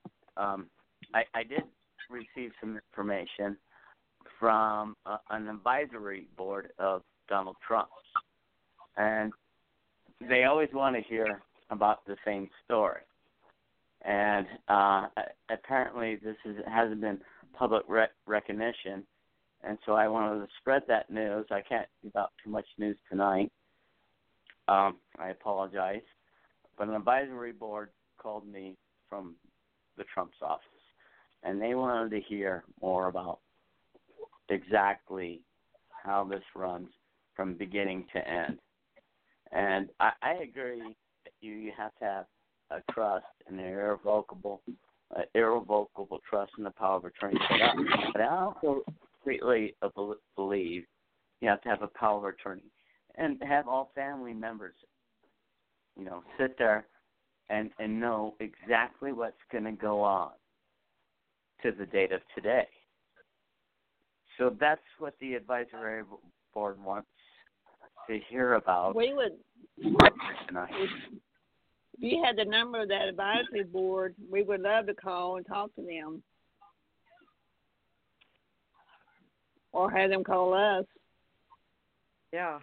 I did receive some information from an advisory board of Donald Trump, and they always want to hear about the same story. And apparently this hasn't been public recognition, and so I wanted to spread that news. I can't give out too much news tonight. I apologize. But an advisory board called me from the Trump's office, and they wanted to hear more about exactly how this runs from beginning to end. And I agree that you have to have a trust and an irrevocable trust in the power of attorney set up. But I also completely believe you have to have a power of attorney and have all family members, sit there and know exactly what's going to go on to the date of today. So that's what the advisory board wants to hear about. We would. Tonight. If you had the number of that advisory board, we would love to call and talk to them. Or have them call us. Yeah.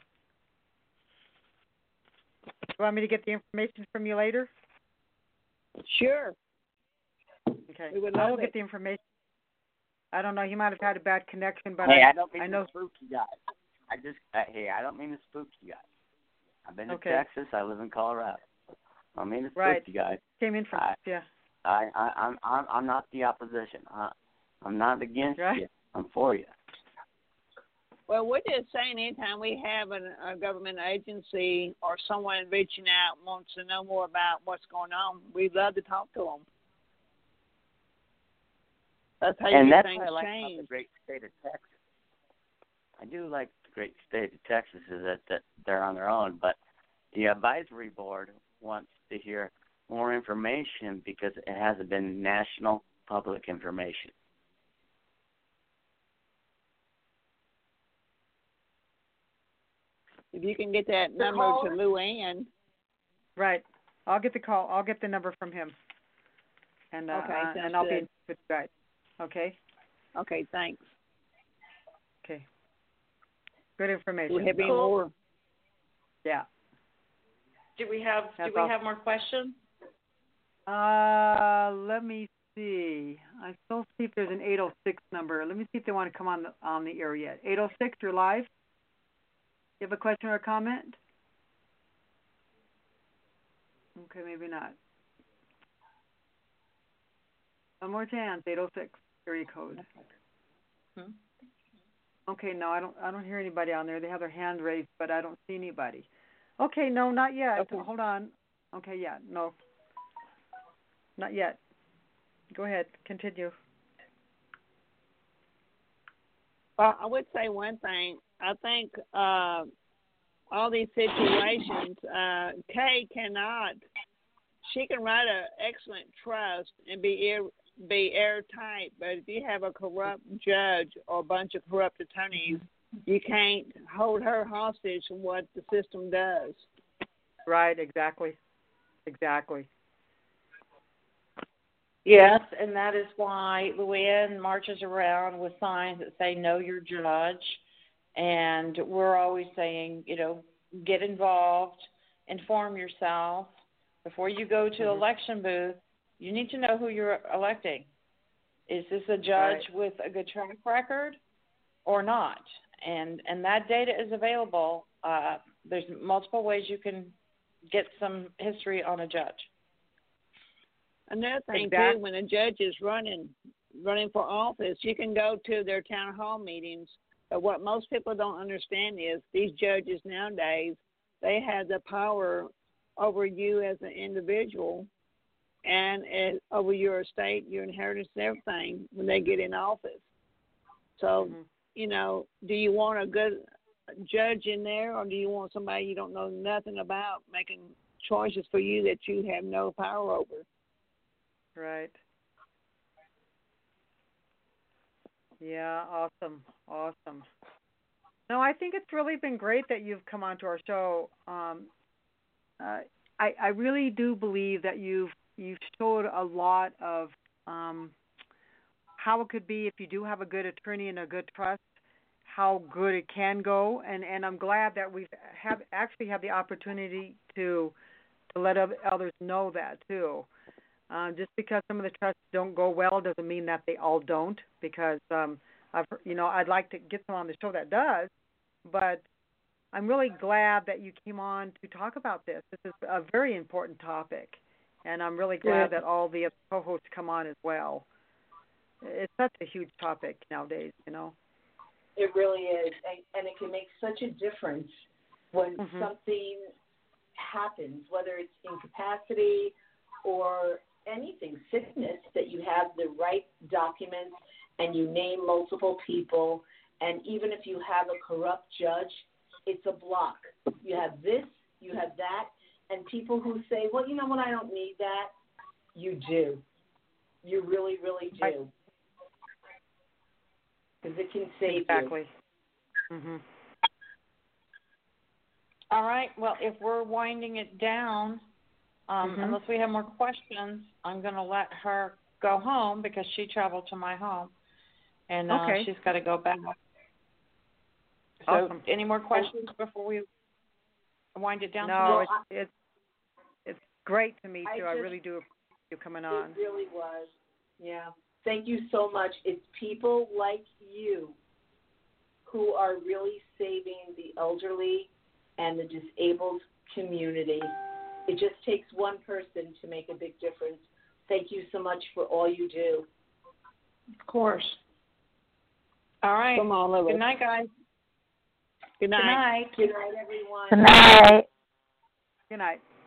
You want me to get the information from you later? Sure. Okay. We would I love will it. get the information. I don't know. He might have had a bad connection, but I don't mean I know. to spook you guys. I don't mean to spook you guys. I've been to Okay. Texas. I live in Colorado. I don't mean to spook Right. you guys. Came in from yeah. I'm not the opposition. I'm not against Right. you. I'm for you. Well, we're just saying anytime we have a government agency or someone reaching out wants to know more about what's going on, we'd love to talk to them. That's how And you that's things what I like change. about the great state of Texas. I do like the great state of Texas is that they're on their own, but the advisory board wants to hear more information because it hasn't been national public information. If you can get that number to Luann. Right. I'll get the call. I'll get the number from him. And okay, and I'll good. be in touch with you guys. Okay? Okay, thanks. Okay. Good information. Do we have any more? Yeah. Do we have more questions? Let me see. I still see if there's an 806 number. Let me see if they want to come on the air yet. 806, you're live. You have a question or a comment? Okay, maybe not. One more chance. 806 area code. Okay, no, I don't hear anybody on there. They have their hand raised, but I don't see anybody. Okay, no, not yet. Okay. Hold on. Okay, yeah, no. Not yet. Go ahead. Continue. Well, I would say one thing. I think all these situations, Kay cannot. She can write an excellent trust and be airtight, but if you have a corrupt judge or a bunch of corrupt attorneys, you can't hold her hostage from what the system does. Right, exactly. Exactly. Yes, and that is why Luann marches around with signs that say, know your judge. And we're always saying, get involved, inform yourself. Before you go to election booth, you need to know who you're electing. Is this a judge with a good track record or not? And that data is available. There's multiple ways you can get some history on a judge. Another thing, too, when a judge is running for office, you can go to their town hall meetings. But what most people don't understand is these judges nowadays, they have the power over you as an individual and over your estate, your inheritance, and everything when they get in office. So, do you want a good judge in there, or do you want somebody you don't know nothing about making choices for you that you have no power over? Right. Yeah, awesome. No, I think it's really been great that you've come onto our show. I really do believe that you've showed a lot of how it could be if you do have a good attorney and a good trust, how good it can go, and I'm glad that we have the opportunity to let others know that too. Just because some of the trusts don't go well doesn't mean that they all don't. Because I'd like to get someone on the show that does, but I'm really glad that you came on to talk about this. This is a very important topic, and I'm really glad that all the co-hosts come on as well. It's such a huge topic nowadays, It really is, and it can make such a difference when something happens, whether it's incapacity or anything, sickness, that you have the right documents and you name multiple people, and even if you have a corrupt judge, it's a block. You have this, you have that, and people who say, well, you know what, I don't need that, you do. You really, really do. Because it can save you. Exactly. Mm-hmm. All right. Well, if we're winding it down, unless we have more questions, I'm going to let her go home because she traveled to my home, and she's got to go back. So, awesome. Any more questions before we wind it down? No, it's great to meet you. I really do appreciate you coming on. It really was. Yeah. Thank you so much. It's people like you who are really saving the elderly and the disabled community. It just takes one person to make a big difference. Thank you so much for all you do. Of course. All right. Come on, good night, guys. Good night. Good night, everyone. Good night. Good night.